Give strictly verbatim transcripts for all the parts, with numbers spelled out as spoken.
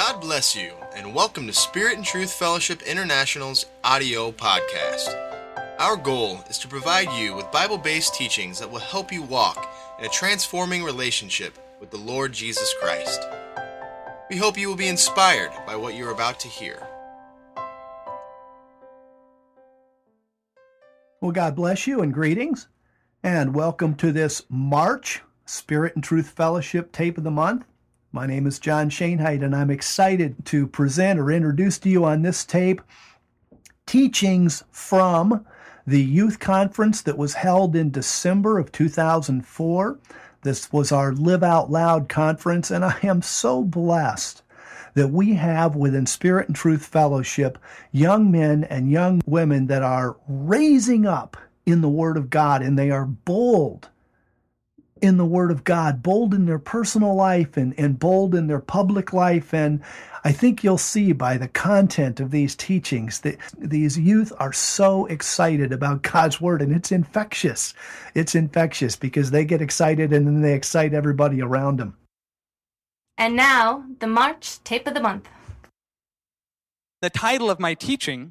God bless you, and welcome to Spirit and Truth Fellowship International's audio podcast. Our goal is to provide you with Bible-based teachings that will help you walk in a transforming relationship with the Lord Jesus Christ. We hope you will be inspired by what you're about to hear. Well, God bless you and greetings, and welcome to this March Spirit and Truth Fellowship Tape of the Month. My name is John Shainheit, and I'm excited to present or introduce to you on this tape teachings from the youth conference that was held in December of two thousand four. This was our Live Out Loud conference, and I am so blessed that we have within Spirit and Truth Fellowship young men and young women that are raising up in the Word of God, and they are bold in the Word of God, bold in their personal life and, and bold in their public life. And I think you'll see by the content of these teachings that these youth are so excited about God's Word, and it's infectious. It's infectious because they get excited and then they excite everybody around them. And now, the March Tape of the Month. The title of my teaching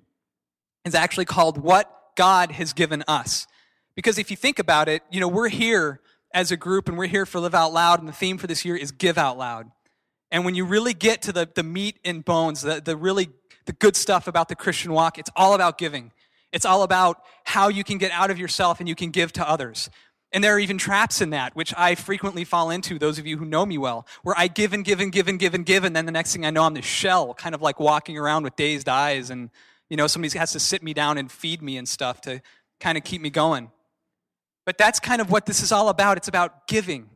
is actually called What God Has Given Us. Because if you think about it, you know, we're here as a group, and we're here for Live Out Loud, and the theme for this year is Give Out Loud. And when you really get to the, the meat and bones, the, the really the good stuff about the Christian walk, it's all about giving. It's all about how you can get out of yourself and you can give to others. And there are even traps in that, which I frequently fall into, those of you who know me well, where I give and give and give and give and give, and then the next thing I know, I'm this shell, kind of like walking around with dazed eyes, and you know, somebody has to sit me down and feed me and stuff to kind of keep me going. But that's kind of what this is all about. It's about giving.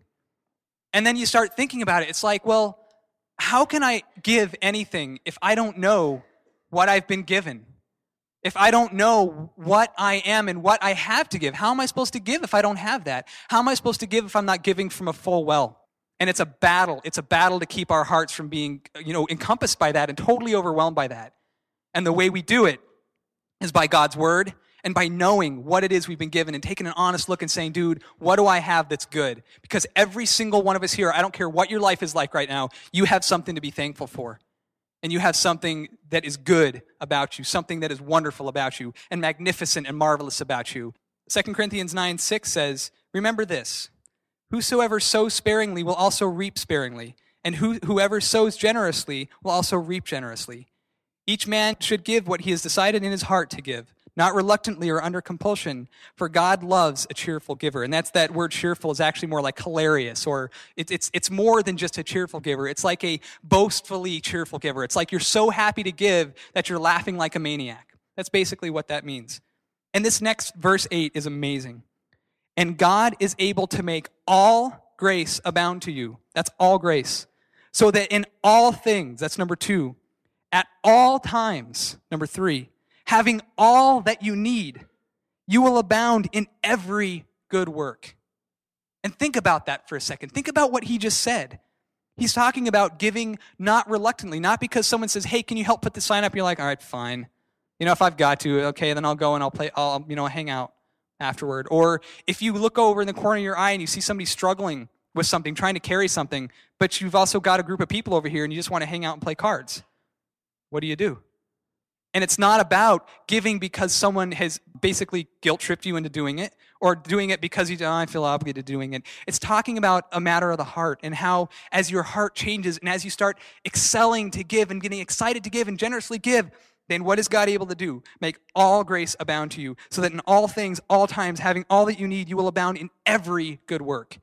And then you start thinking about it. It's like, well, how can I give anything if I don't know what I've been given? If I don't know what I am and what I have to give? How am I supposed to give if I don't have that? How am I supposed to give if I'm not giving from a full well? And it's a battle. It's a battle to keep our hearts from being, you know, encompassed by that and totally overwhelmed by that. And the way we do it is by God's Word, and by knowing what it is we've been given and taking an honest look and saying, dude, what do I have that's good? Because every single one of us here, I don't care what your life is like right now, you have something to be thankful for. And you have something that is good about you, something that is wonderful about you, and magnificent and marvelous about you. Second Corinthians nine six says, remember this, whosoever sows sparingly will also reap sparingly, and who, whoever sows generously will also reap generously. Each man should give what he has decided in his heart to give, not reluctantly or under compulsion, for God loves a cheerful giver. And that's that word cheerful is actually more like hilarious, or it, it's it's more than just a cheerful giver. It's like a boastfully cheerful giver. It's like you're so happy to give that you're laughing like a maniac. That's basically what that means. And this next verse eight is amazing. And God is able to make all grace abound to you. That's all grace. So that in all things, that's number two, at all times, number three, having all that you need, you will abound in every good work. And think about that for a second. Think about what he just said. He's talking about giving not reluctantly, not because someone says, hey, can you help put the sign up? You're like, all right, fine. You know, if I've got to, okay, then I'll go and I'll play, I'll, you know, hang out afterward. Or if you look over in the corner of your eye and you see somebody struggling with something, trying to carry something, but you've also got a group of people over here and you just want to hang out and play cards. What do you do? And it's not about giving because someone has basically guilt-tripped you into doing it, or doing it because you oh, I feel obligated to doing it. It's talking about a matter of the heart, and how as your heart changes and as you start excelling to give and getting excited to give and generously give, then what is God able to do? Make all grace abound to you, so that in all things, all times, having all that you need, you will abound in every good work.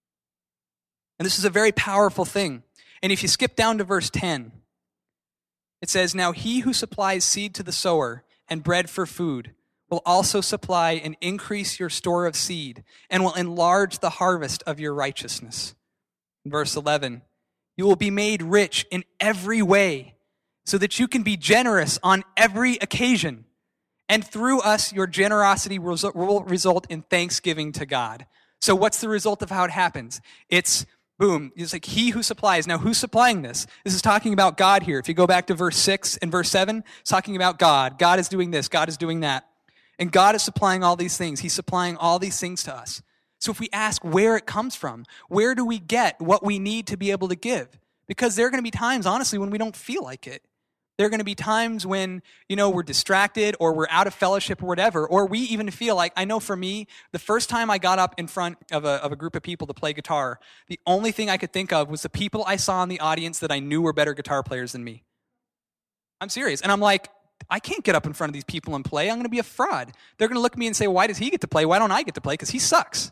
And this is a very powerful thing. And if you skip down to verse ten, it says, now he who supplies seed to the sower and bread for food will also supply and increase your store of seed and will enlarge the harvest of your righteousness. In verse eleven, you will be made rich in every way so that you can be generous on every occasion. And through us, your generosity will result in thanksgiving to God. So what's the result of how it happens? It's boom. It's like he who supplies. Now, who's supplying this? This is talking about God here. If you go back to verse six and verse seven, it's talking about God. God is doing this. God is doing that. And God is supplying all these things. He's supplying all these things to us. So if we ask where it comes from, where do we get what we need to be able to give? Because there are going to be times, honestly, when we don't feel like it. There are going to be times when, you know, we're distracted or we're out of fellowship or whatever, or we even feel like, I know for me, the first time I got up in front of a, of a group of people to play guitar, the only thing I could think of was the people I saw in the audience that I knew were better guitar players than me. I'm serious. And I'm like, I can't get up in front of these people and play. I'm going to be a fraud. They're going to look at me and say, why does he get to play? Why don't I get to play? Because he sucks.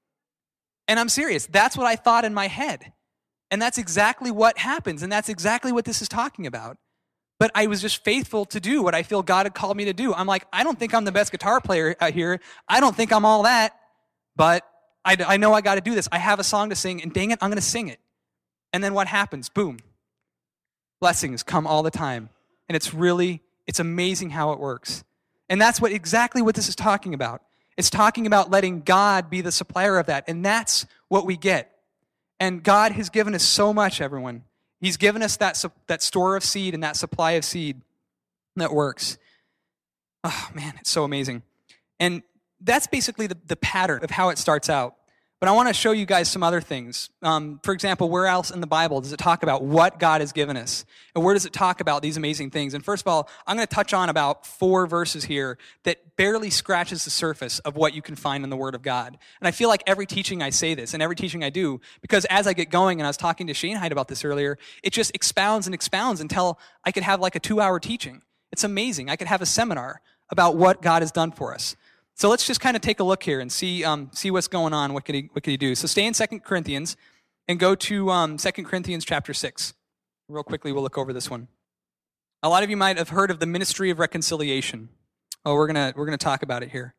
And I'm serious. That's what I thought in my head. And that's exactly what happens. And that's exactly what this is talking about. But I was just faithful to do what I feel God had called me to do. I'm like, I don't think I'm the best guitar player out here. I don't think I'm all that. But I, I know I got to do this. I have a song to sing, and dang it, I'm going to sing it. And then what happens? Boom. Blessings come all the time. And it's really, it's amazing how it works. And that's what exactly what this is talking about. It's talking about letting God be the supplier of that. And that's what we get. And God has given us so much, everyone. He's given us that, that store of seed and that supply of seed that works. Oh, man, it's so amazing. And that's basically the, the pattern of how it starts out. But I want to show you guys some other things. Um, for example, where else in the Bible does it talk about what God has given us? And where does it talk about these amazing things? And first of all, I'm going to touch on about four verses here that barely scratches the surface of what you can find in the Word of God. And I feel like every teaching I say this, and every teaching I do, because as I get going, and I was talking to Shane Hyde about this earlier, it just expounds and expounds until I could have like a two-hour teaching. It's amazing. I could have a seminar about what God has done for us. So let's just kind of take a look here and see um, see what's going on. What could he what could he do? So stay in Second Corinthians and go to um, Second Corinthians chapter six. Real quickly, we'll look over this one. A lot of you might have heard of the ministry of reconciliation. Oh, we're gonna we're gonna talk about it here.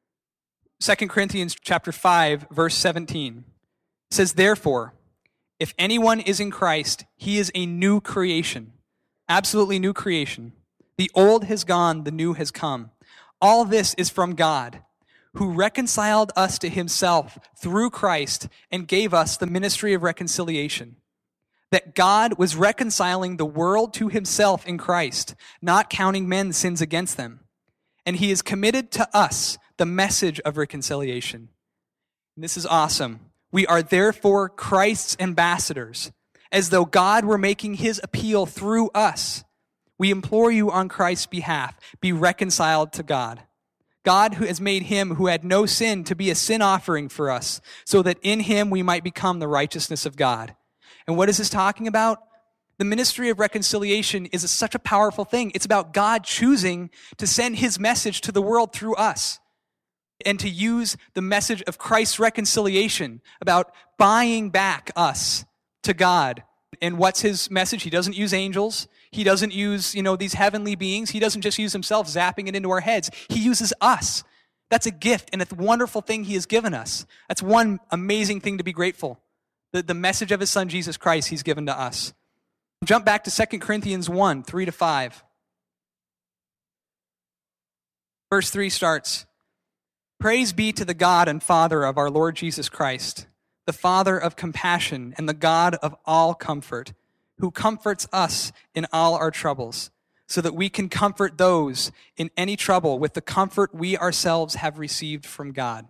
Second Corinthians chapter five, verse seventeen says, "Therefore, if anyone is in Christ, he is a new creation, absolutely new creation. The old has gone, the new has come. All this is from God, who reconciled us to himself through Christ and gave us the ministry of reconciliation. That God was reconciling the world to himself in Christ, not counting men's sins against them. And he has committed to us the message of reconciliation." And this is awesome. "We are therefore Christ's ambassadors, as though God were making his appeal through us. We implore you on Christ's behalf, be reconciled to God. God who has made him who had no sin to be a sin offering for us, so that in him we might become the righteousness of God." And what is this talking about? The ministry of reconciliation is a, such a powerful thing. It's about God choosing to send his message to the world through us, and to use the message of Christ's reconciliation, about buying back us to God. And what's his message? He doesn't use angels. He doesn't use, you know, these heavenly beings. He doesn't just use himself zapping it into our heads. He uses us. That's a gift and a wonderful thing he has given us. That's one amazing thing to be grateful. The, the message of his son, Jesus Christ, he's given to us. Jump back to Second Corinthians one, three to five. Verse three starts, "Praise be to the God and Father of our Lord Jesus Christ, the Father of compassion and the God of all comfort, who comforts us in all our troubles, so that we can comfort those in any trouble with the comfort we ourselves have received from God."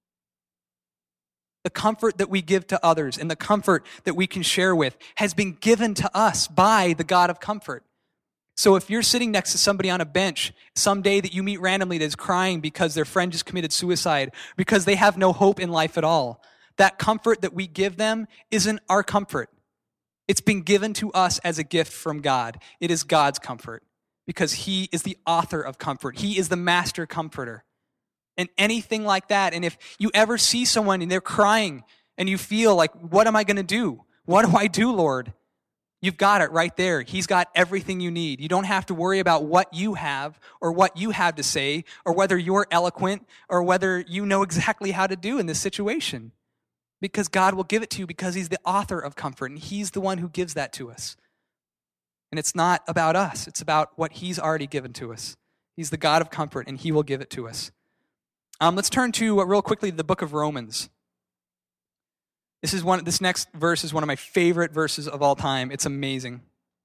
The comfort that we give to others and the comfort that we can share with has been given to us by the God of comfort. So if you're sitting next to somebody on a bench someday that you meet randomly that is crying because their friend just committed suicide, because they have no hope in life at all, that comfort that we give them isn't our comfort. It's been given to us as a gift from God. It is God's comfort because he is the author of comfort. He is the master comforter. And anything like that, and if you ever see someone and they're crying and you feel like, what am I going to do? What do I do, Lord? You've got it right there. He's got everything you need. You don't have to worry about what you have or what you have to say or whether you're eloquent or whether you know exactly how to do in this situation. Because God will give it to you because he's the author of comfort and he's the one who gives that to us. And it's not about us. It's about what he's already given to us. He's the God of comfort and he will give it to us. Um, let's turn to, uh, real quickly, the book of Romans. This is one. This next verse is one of my favorite verses of all time. It's amazing.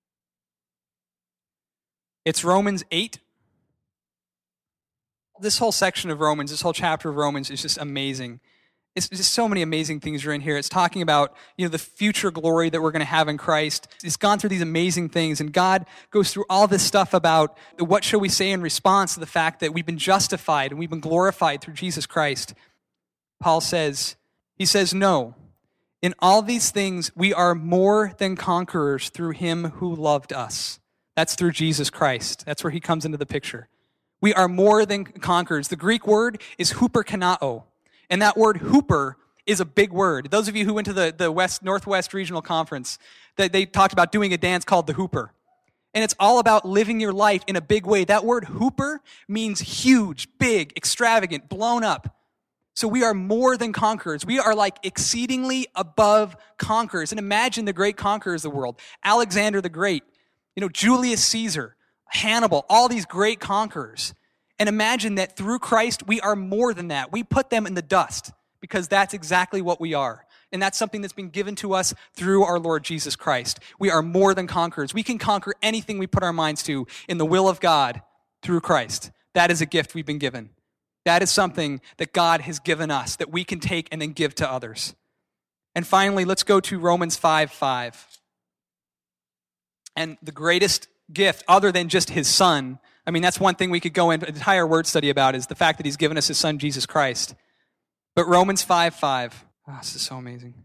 It's Romans eight. This whole section of Romans, this whole chapter of Romans is just amazing. It's just so many amazing things are in here. It's talking about, you know, the future glory that we're going to have in Christ. It's gone through these amazing things, and God goes through all this stuff about what shall we say in response to the fact that we've been justified and we've been glorified through Jesus Christ. Paul says, he says, no, in all these things we are more than conquerors through him who loved us. That's through Jesus Christ. That's where he comes into the picture. We are more than conquerors. The Greek word is huperkanao. And that word hooper is a big word. Those of you who went to the, the West Northwest Regional Conference, they, they talked about doing a dance called the hooper. And it's all about living your life in a big way. That word hooper means huge, big, extravagant, blown up. So we are more than conquerors. We are like exceedingly above conquerors. And imagine the great conquerors of the world. Alexander the Great, you know, Julius Caesar, Hannibal, all these great conquerors. And imagine that through Christ, we are more than that. We put them in the dust because that's exactly what we are. And that's something that's been given to us through our Lord Jesus Christ. We are more than conquerors. We can conquer anything we put our minds to in the will of God through Christ. That is a gift we've been given. That is something that God has given us that we can take and then give to others. And finally, let's go to Romans five five. And the greatest gift, other than just his son, I mean, that's one thing we could go into an entire word study about, is the fact that he's given us his son, Jesus Christ. But Romans five five, oh, this is so amazing.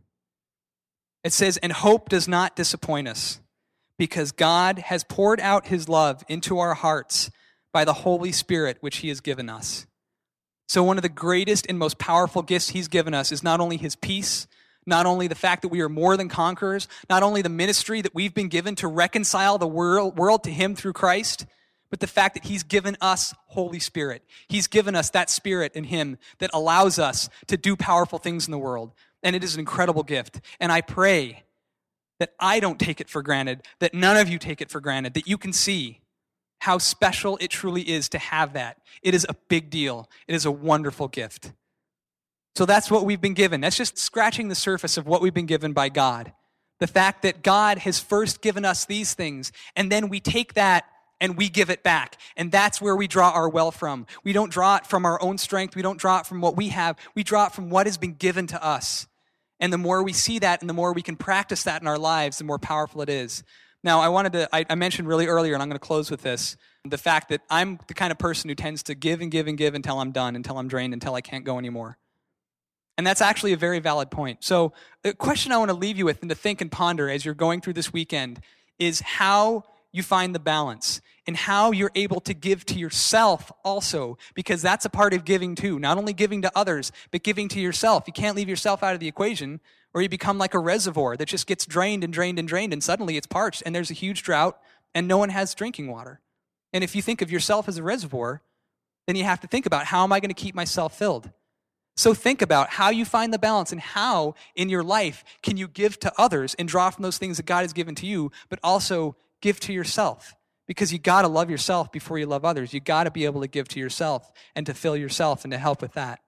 It says, and hope does not disappoint us, because God has poured out his love into our hearts by the Holy Spirit, which he has given us. So one of the greatest and most powerful gifts he's given us is not only his peace, not only the fact that we are more than conquerors, not only the ministry that we've been given to reconcile the world, world to him through Christ, but the fact that he's given us Holy Spirit. He's given us that Spirit in him that allows us to do powerful things in the world. And it is an incredible gift. And I pray that I don't take it for granted, that none of you take it for granted, that you can see how special it truly is to have that. It is a big deal. It is a wonderful gift. So that's what we've been given. That's just scratching the surface of what we've been given by God. The fact that God has first given us these things, and then we take that and we give it back. And that's where we draw our well from. We don't draw it from our own strength. We don't draw it from what we have. We draw it from what has been given to us. And the more we see that and the more we can practice that in our lives, the more powerful it is. Now, I wanted to, I, I mentioned really earlier, and I'm going to close with this, the fact that I'm the kind of person who tends to give and give and give until I'm done, until I'm drained, until I can't go anymore. And that's actually a very valid point. So the question I want to leave you with and to think and ponder as you're going through this weekend is how you find the balance and how you're able to give to yourself also, because that's a part of giving too. Not only giving to others, but giving to yourself. You can't leave yourself out of the equation, or you become like a reservoir that just gets drained and drained and drained, and suddenly it's parched and there's a huge drought and no one has drinking water. And if you think of yourself as a reservoir, then you have to think about, how am I going to keep myself filled? So think about how you find the balance and how in your life can you give to others and draw from those things that God has given to you, but also give to yourself. Because you got to love yourself before you love others. You got to be able to give to yourself and to fill yourself and to help with that.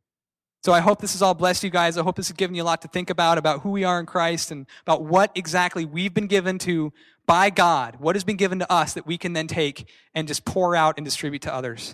So I hope this has all blessed you guys. I hope this has given you a lot to think about, about who we are in Christ and about what exactly we've been given to by God, what has been given to us that we can then take and just pour out and distribute to others.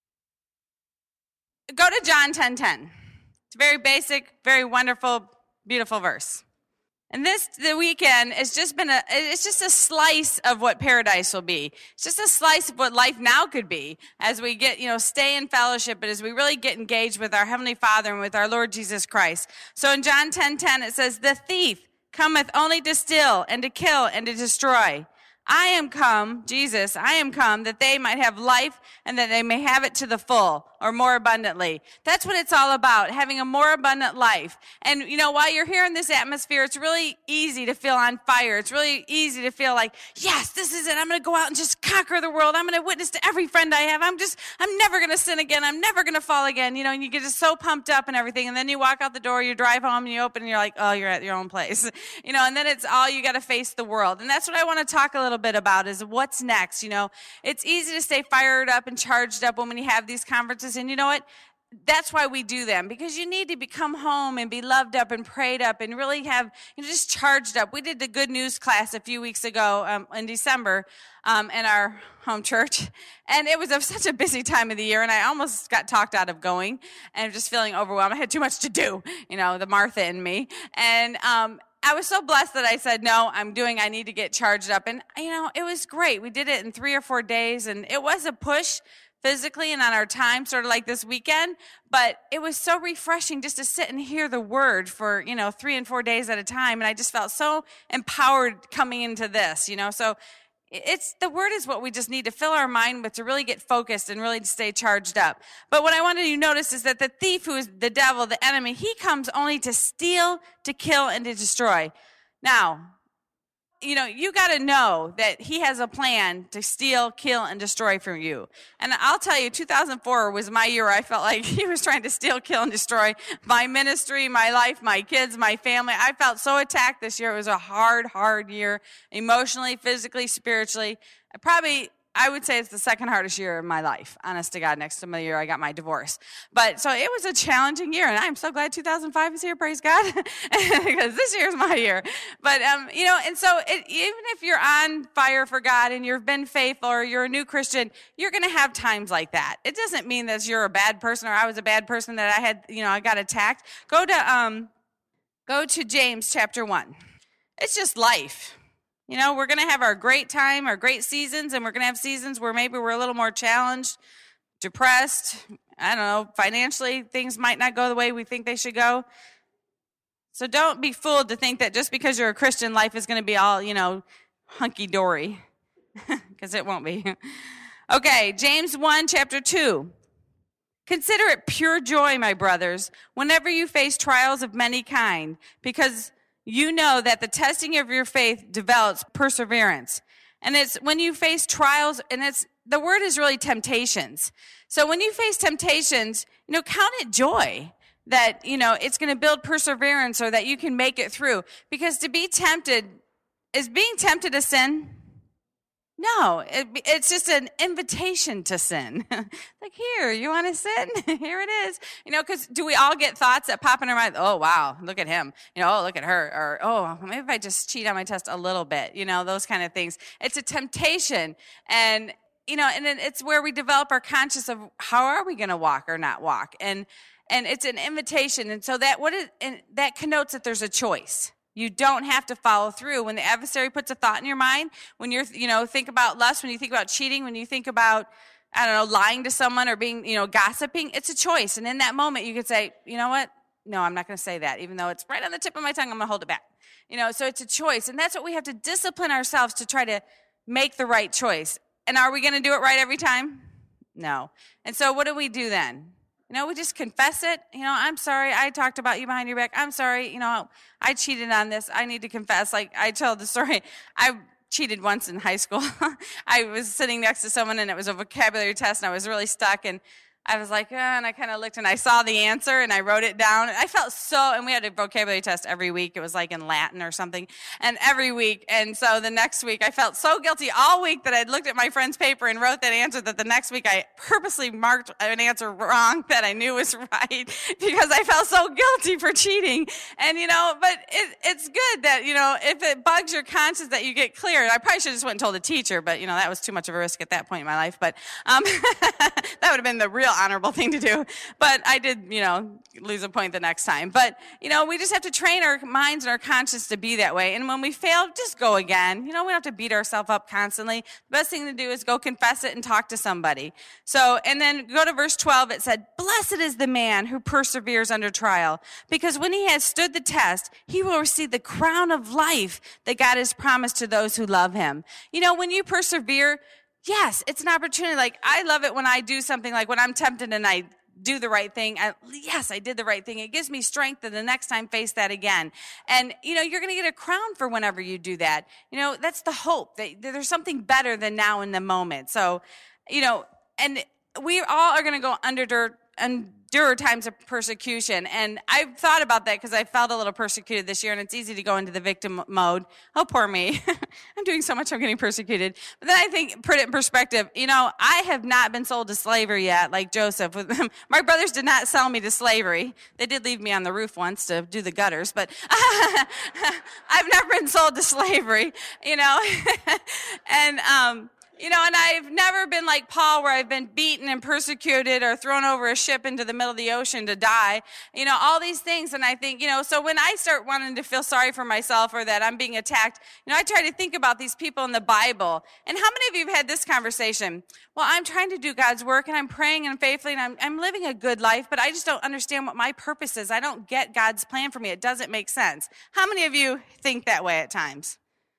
Go to John ten ten. It's a very basic, very wonderful, beautiful verse. And this, the weekend, has just been a, it's just a slice of what paradise will be. It's just a slice of what life now could be as we get, you know, stay in fellowship, but as we really get engaged with our Heavenly Father and with our Lord Jesus Christ. So in John ten ten, it says, the thief cometh only to steal and to kill and to destroy. I am come, Jesus, I am come that they might have life and that they may have it to the full or more abundantly. That's what it's all about, having a more abundant life. And, you know, while you're here in this atmosphere, it's really easy to feel on fire. It's really easy to feel like, yes, this is it. I'm going to go out and just conquer the world. I'm going to witness to every friend I have. I'm just, I'm never going to sin again. I'm never going to fall again. You know, and you get just so pumped up and everything. And then you walk out the door, you drive home, and you open, and you're like, oh, you're at your own place. You know, and then it's all you got to face the world. And that's what I want to talk a little bit about is what's next. You know, it's easy to stay fired up and charged up when you have these conferences. And you know what? that's why we do them, because you need to be, come home and be loved up and prayed up and really have, you know, just charged up. We did the good news class a few weeks ago um, in December um, in our home church, and it was a, such a busy time of the year, and I almost got talked out of going and just feeling overwhelmed. I had too much to do, you know, the Martha in me, and um, I was so blessed that I said, no, I'm doing, I need to get charged up, and, you know, it was great. We did it in three or four days, and it was a push physically and on our time, sort of like this weekend, but it was so refreshing just to sit and hear the word for, you know, three and four days at a time, and I just felt so empowered coming into this, you know, so it's, the word is what we just need to fill our mind with to really get focused and really to stay charged up. But what I wanted you to notice is that the thief, who is the devil, the enemy, he comes only to steal, to kill, and to destroy. Now, you know, you got to know that he has a plan to steal, kill, and destroy from you. And I'll tell you, two thousand four was my year where I felt like he was trying to steal, kill, and destroy my ministry, my life, my kids, my family. I felt so attacked this year. It was a hard, hard year, emotionally, physically, spiritually. I probably, I would say it's the second hardest year of my life, honest to God, next to the year I got my divorce. But so it was a challenging year, and I'm so glad two thousand five is here, praise God, because this year's my year. But, um, you know, and so it, even if you're on fire for God and you've been faithful or you're a new Christian, you're going to have times like that. It doesn't mean that you're a bad person or I was a bad person that I had, you know, I got attacked. Go to, um, go to James chapter one. It's just life. You know, we're going to have our great time, our great seasons, and we're going to have seasons where maybe we're a little more challenged, depressed, I don't know, financially, things might not go the way we think they should go. So don't be fooled to think that just because you're a Christian, life is going to be all, you know, hunky-dory, because it won't be. Okay, James one, chapter two. Consider it pure joy, my brothers, whenever you face trials of many kind, because you know that the testing of your faith develops perseverance. And it's when you face trials, and it's, the word is really temptations. So when you face temptations, you know, count it joy that, you know, it's going to build perseverance or that you can make it through. Because to be tempted, is being tempted a sin? No, it, it's just an invitation to sin. Like, here, you want to sin? Here it is. You know, because do we all get thoughts that pop in our mind? Oh, wow, look at him. You know, oh, look at her. Or, oh, maybe if I just cheat on my test a little bit. You know, those kind of things. It's a temptation. And, you know, and then it's where we develop our conscience of how are we going to walk or not walk. And and it's an invitation. And so that what is, and that connotes that there's a choice. You don't have to follow through. When the adversary puts a thought in your mind, when you're, you know, think about lust, when you think about cheating, when you think about, I don't know, lying to someone or being, you know, gossiping, it's a choice. And in that moment, you could say, you know what? No, I'm not going to say that. Even though it's right on the tip of my tongue, I'm going to hold it back. You know, so it's a choice. And that's what we have to discipline ourselves to try to make the right choice. And are we going to do it right every time? No. And so what do we do then? You know, we just confess it. You know, I'm sorry. I talked about you behind your back. I'm sorry. You know, I cheated on this. I need to confess. Like I told the story. I cheated once in high school. I was sitting next to someone and it was a vocabulary test and I was really stuck and I was like, oh, and I kind of looked and I saw the answer and I wrote it down. I felt so, and we had a vocabulary test every week. It was like in Latin or something, and every week. And so the next week I felt so guilty all week that I'd looked at my friend's paper and wrote that answer that the next week I purposely marked an answer wrong that I knew was right because I felt so guilty for cheating. And, you know, but it, it's good that, you know, if it bugs your conscience that you get cleared. I probably should have just went and told the teacher, but, you know, that was too much of a risk at that point in my life. But um, that would have been the real honorable thing to do. But I did, you know, lose a point the next time. But, you know, we just have to train our minds and our conscience to be that way. And when we fail, just go again. You know, we don't have to beat ourselves up constantly. The best thing to do is go confess it and talk to somebody. So, and then go to verse twelve. It said, blessed is the man who perseveres under trial, because when he has stood the test, he will receive the crown of life that God has promised to those who love him. You know, when you persevere, yes, it's an opportunity. Like, I love it when I do something, like when I'm tempted and I do the right thing. I, yes, I did the right thing. It gives me strength to the next time face that again. And, you know, you're going to get a crown for whenever you do that. You know, that's the hope that there's something better than now in the moment. So, you know, and we all are going to go under, endure times of persecution. And I've thought about that because I felt a little persecuted this year, and it's easy to go into the victim mode. Oh, poor me. I'm doing so much, I'm getting persecuted. But then I think, put it in perspective, you know, I have not been sold to slavery yet, like Joseph. My brothers did not sell me to slavery. They did leave me on the roof once to do the gutters, but I've never been sold to slavery, you know. and, um, You know, and I've never been like Paul where I've been beaten and persecuted or thrown over a ship into the middle of the ocean to die. You know, all these things. And I think, you know, so when I start wanting to feel sorry for myself or that I'm being attacked, you know, I try to think about these people in the Bible. And how many of you have had this conversation? Well, I'm trying to do God's work and I'm praying and faithfully and I'm, I'm living a good life, but I just don't understand what my purpose is. I don't get God's plan for me. It doesn't make sense. How many of you think that way at times?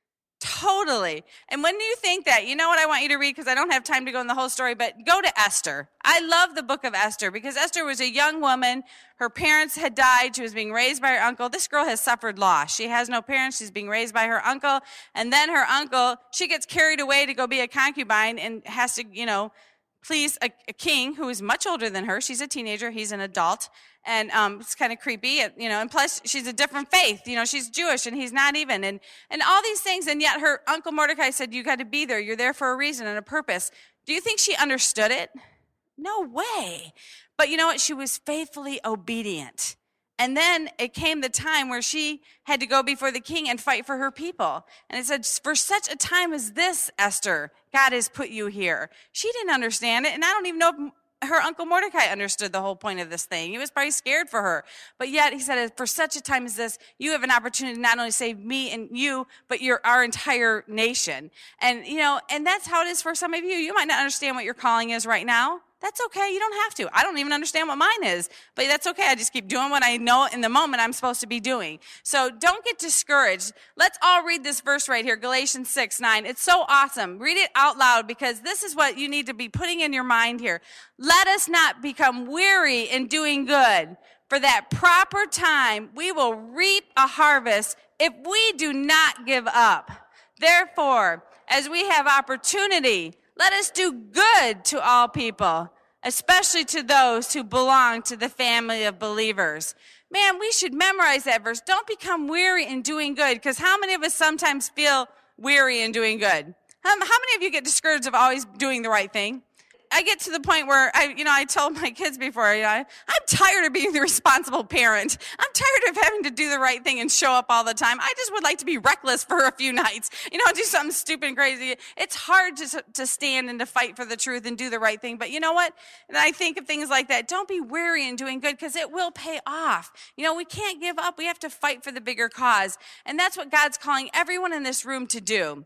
Totally. And when you think that, you know what I want you to read, because I don't have time to go in the whole story, but go to Esther. I love the book of Esther because Esther was a young woman. Her parents had died. She was being raised by her uncle. This girl has suffered loss. She has no parents. She's being raised by her uncle. And then her uncle, she gets carried away to go be a concubine and has to, you know, please a, a king who is much older than her. She's a teenager. He's an adult. And um, it's kind of creepy, you know, and plus she's a different faith. You know, she's Jewish and he's not even. And, and all these things. And yet her uncle Mordecai said, you got to be there. You're there for a reason and a purpose. Do you think she understood it? No way. But you know what? She was faithfully obedient. And then it came the time where she had to go before the king and fight for her people. And it said, for such a time as this, Esther, God has put you here. She didn't understand it. And I don't even know if her uncle Mordecai understood the whole point of this thing. He was probably scared for her. But yet he said, for such a time as this, you have an opportunity to not only save me and you, but your our entire nation. And, you know, and that's how it is for some of you. You might not understand what your calling is right now. That's okay. You don't have to. I don't even understand what mine is, but that's okay. I just keep doing what I know in the moment I'm supposed to be doing. So don't get discouraged. Let's all read this verse right here, Galatians six, nine. It's so awesome. Read it out loud because this is what you need to be putting in your mind here. Let us not become weary in doing good. For that proper time, we will reap a harvest if we do not give up. Therefore, as we have opportunity, let us do good to all people, especially to those who belong to the family of believers. Man, we should memorize that verse. Don't become weary in doing good, because how many of us sometimes feel weary in doing good? How, how many of you get discouraged of always doing the right thing? I get to the point where I, you know, I told my kids before, you know, I, I'm tired of being the responsible parent. I'm tired of having to do the right thing and show up all the time. I just would like to be reckless for a few nights, you know, do something stupid and crazy. It's hard to, to stand and to fight for the truth and do the right thing. But you know what? And I think of things like that. Don't be weary in doing good because it will pay off. You know, we can't give up. We have to fight for the bigger cause. And that's what God's calling everyone in this room to do.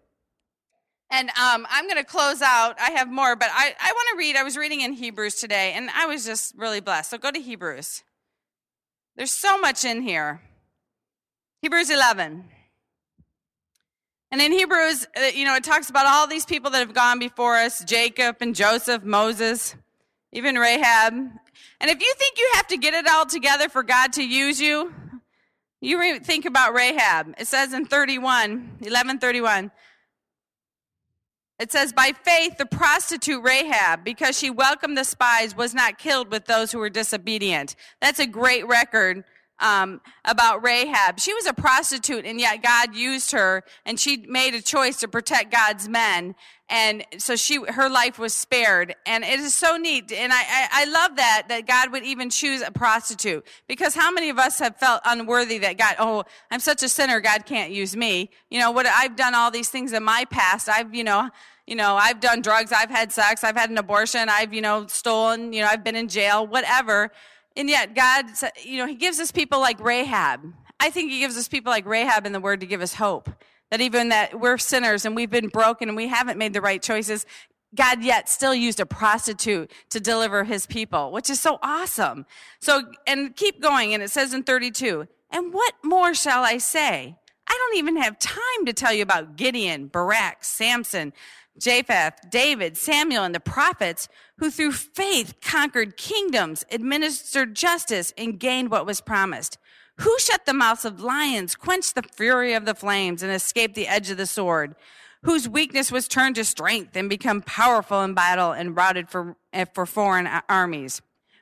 And um, I'm going to close out. I have more, but I, I want to read. I was reading in Hebrews today, and I was just really blessed. So go to Hebrews. There's so much in here. Hebrews eleven. And in Hebrews, you know, it talks about all these people that have gone before us, Jacob and Joseph, Moses, even Rahab. And if you think you have to get it all together for God to use you, you re- think about Rahab. It says in thirty-one, eleven thirty-one, it says, by faith, the prostitute Rahab, because she welcomed the spies, was not killed with those who were disobedient. That's a great record um, about Rahab. She was a prostitute, and yet God used her, and she made a choice to protect God's men. And so she, her life was spared. And it is so neat. And I, I, I love that, that God would even choose a prostitute. Because how many of us have felt unworthy that God, oh, I'm such a sinner, God can't use me. You know, what I've done all these things in my past. I've, you know, you know, I've done drugs, I've had sex, I've had an abortion, I've, you know, stolen, you know, I've been in jail, whatever. And yet God, you know, he gives us people like Rahab. I think he gives us people like Rahab in the word to give us hope. That even that we're sinners and we've been broken and we haven't made the right choices, God yet still used a prostitute to deliver his people, which is so awesome. So, and keep going. And it says in thirty-two, and what more shall I say? I don't even have time to tell you about Gideon, Barak, Samson, Japheth, David, Samuel, and the prophets, who through faith conquered kingdoms, administered justice, and gained what was promised. Who shut the mouths of lions, quenched the fury of the flames, and escaped the edge of the sword? Whose weakness was turned to strength and become powerful in battle and routed for, for foreign armies?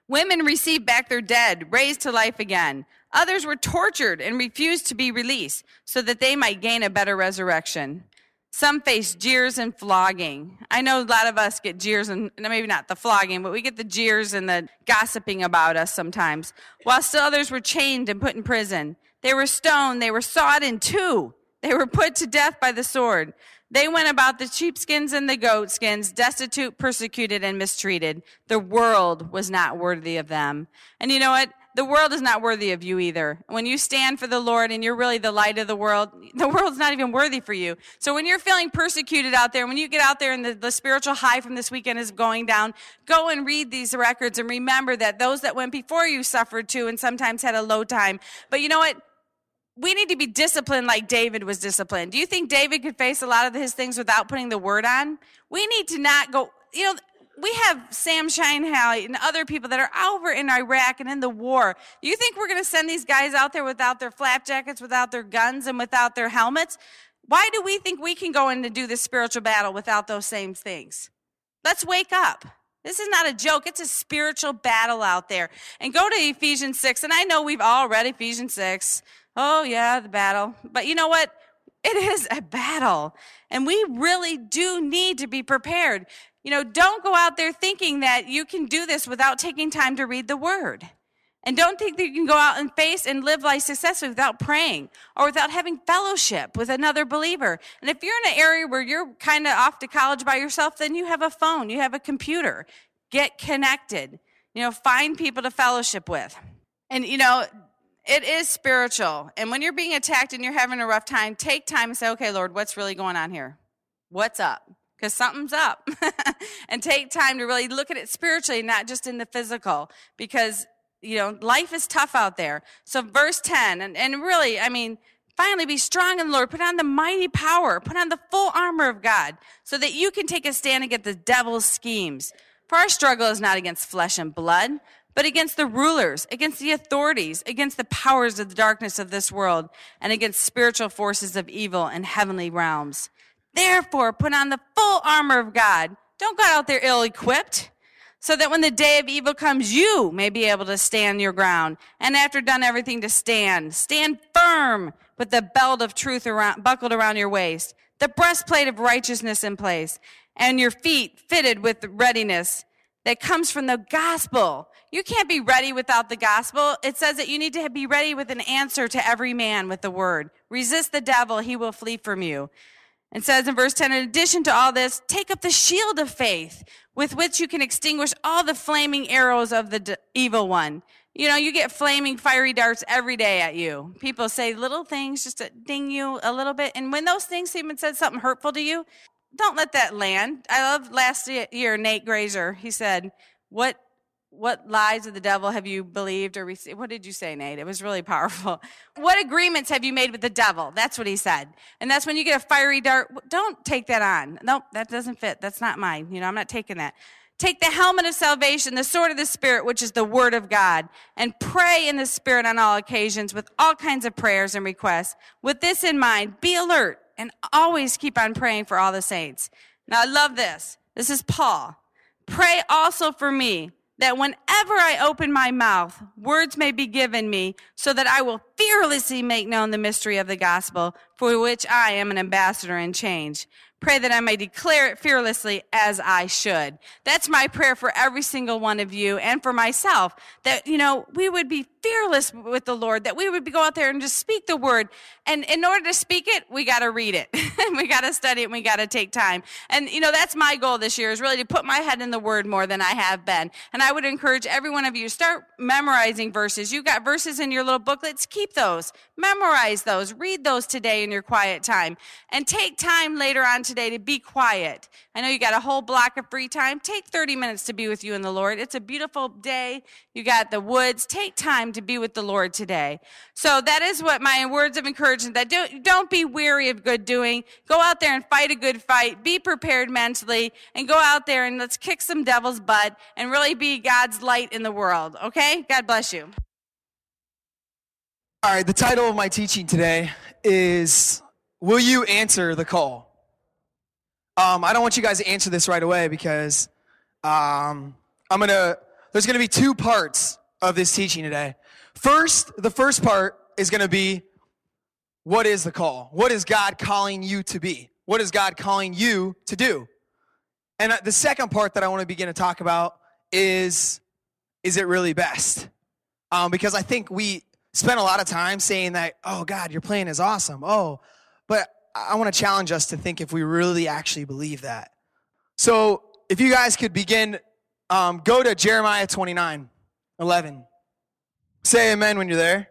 Women received back their dead, raised to life again. Others were tortured and refused to be released so that they might gain a better resurrection. Some faced jeers and flogging. I know a lot of us get jeers and maybe not the flogging, but we get the jeers and the gossiping about us sometimes. While still others were chained and put in prison. They were stoned. They were sawed in two. They were put to death by the sword. They went about the sheepskins and the goatskins, destitute, persecuted, and mistreated. The world was not worthy of them. And you know what? The world is not worthy of you either. When you stand for the Lord and you're really the light of the world, the world's not even worthy for you. So when you're feeling persecuted out there, when you get out there and the, the spiritual high from this weekend is going down, go and read these records and remember that those that went before you suffered too and sometimes had a low time. But you know what? We need to be disciplined like David was disciplined. Do you think David could face a lot of his things without putting the word on? We need to not go, you know, we have Sam Scheinhall and other people that are over in Iraq and in the war. Do you think we're going to send these guys out there without their flak jackets, without their guns, and without their helmets? Why do we think we can go in and do this spiritual battle without those same things? Let's wake up. This is not a joke. It's a spiritual battle out there. And go to Ephesians six. And I know we've all read Ephesians six. Oh, yeah, the battle. But you know what? It is a battle. And we really do need to be prepared. You know, don't go out there thinking that you can do this without taking time to read the word. And don't think that you can go out and face and live life successfully without praying or without having fellowship with another believer. And if you're in an area where you're kind of off to college by yourself, then you have a phone, you have a computer. Get connected. You know, find people to fellowship with. And, you know, it is spiritual. And when you're being attacked and you're having a rough time, take time and say, okay, Lord, what's really going on here? What's up? Because something's up. And take time to really look at it spiritually, not just in the physical. Because, you know, life is tough out there. So verse ten, and, and really, I mean, finally be strong in the Lord. Put on the mighty power. Put on the full armor of God so that you can take a stand against the devil's schemes. For our struggle is not against flesh and blood, but against the rulers, against the authorities, against the powers of the darkness of this world, and against spiritual forces of evil in heavenly realms. Therefore, put on the full armor of God. Don't go out there ill-equipped, so that when the day of evil comes, you may be able to stand your ground. And after done everything to stand, stand firm with the belt of truth around, buckled around your waist, the breastplate of righteousness in place, and your feet fitted with readiness that comes from the gospel. You can't be ready without the gospel. It says that you need to be ready with an answer to every man with the word. Resist the devil, he will flee from you. It says in verse ten, in addition to all this, take up the shield of faith with which you can extinguish all the flaming arrows of the d- evil one. You know, you get flaming fiery darts every day at you. People say little things just to ding you a little bit. And when those things even said something hurtful to you, don't let that land. I love last year, Nate Grazer. He said, what what lies of the devil have you believed or received? What did you say, Nate? It was really powerful. What agreements have you made with the devil? That's what he said. And that's when you get a fiery dart. Don't take that on. Nope, that doesn't fit. That's not mine. You know, I'm not taking that. Take the helmet of salvation, the sword of the Spirit, which is the word of God, and pray in the Spirit on all occasions with all kinds of prayers and requests. With this in mind, be alert and always keep on praying for all the saints. Now, I love this. This is Paul. Pray also for me, that whenever I open my mouth, words may be given me, so that I will fearlessly make known the mystery of the gospel, for which I am an ambassador in chains. Pray that I may declare it fearlessly as I should. That's my prayer for every single one of you and for myself, that, you know, we would be fearless with the Lord, that we would go out there and just speak the word. And in order to speak it, we got to read it. We got to study it, and we got to take time. And, you know, that's my goal this year, is really to put my head in the word more than I have been. And I would encourage every one of you to start memorizing verses. You got verses in your little booklets, keep those. Memorize those. Read those today in your quiet time. And take time later on today to be quiet. I know you got a whole block of free time. Take thirty minutes to be with you and the Lord. It's a beautiful day. You got the woods. Take time to be with the Lord today. So that is what my words of encouragement, that don't, don't be weary of good doing. Go out there and fight a good fight. Be prepared mentally, and go out there and let's kick some devil's butt and really be God's light in the world. Okay? God bless you. All right, the title of my teaching today is, Will You Answer the Call? Um, I don't want you guys to answer this right away because um, I'm going to, there's going to be two parts of this teaching today. First, the first part is going to be, what is the call? What is God calling you to be? What is God calling you to do? And the second part that I want to begin to talk about is, is it really best? Um, because I think we spend a lot of time saying that, oh, God, your plan is awesome. Oh, but I want to challenge us to think if we really actually believe that. So if you guys could begin, um, go to Jeremiah twenty-nine eleven. Say amen when you're there.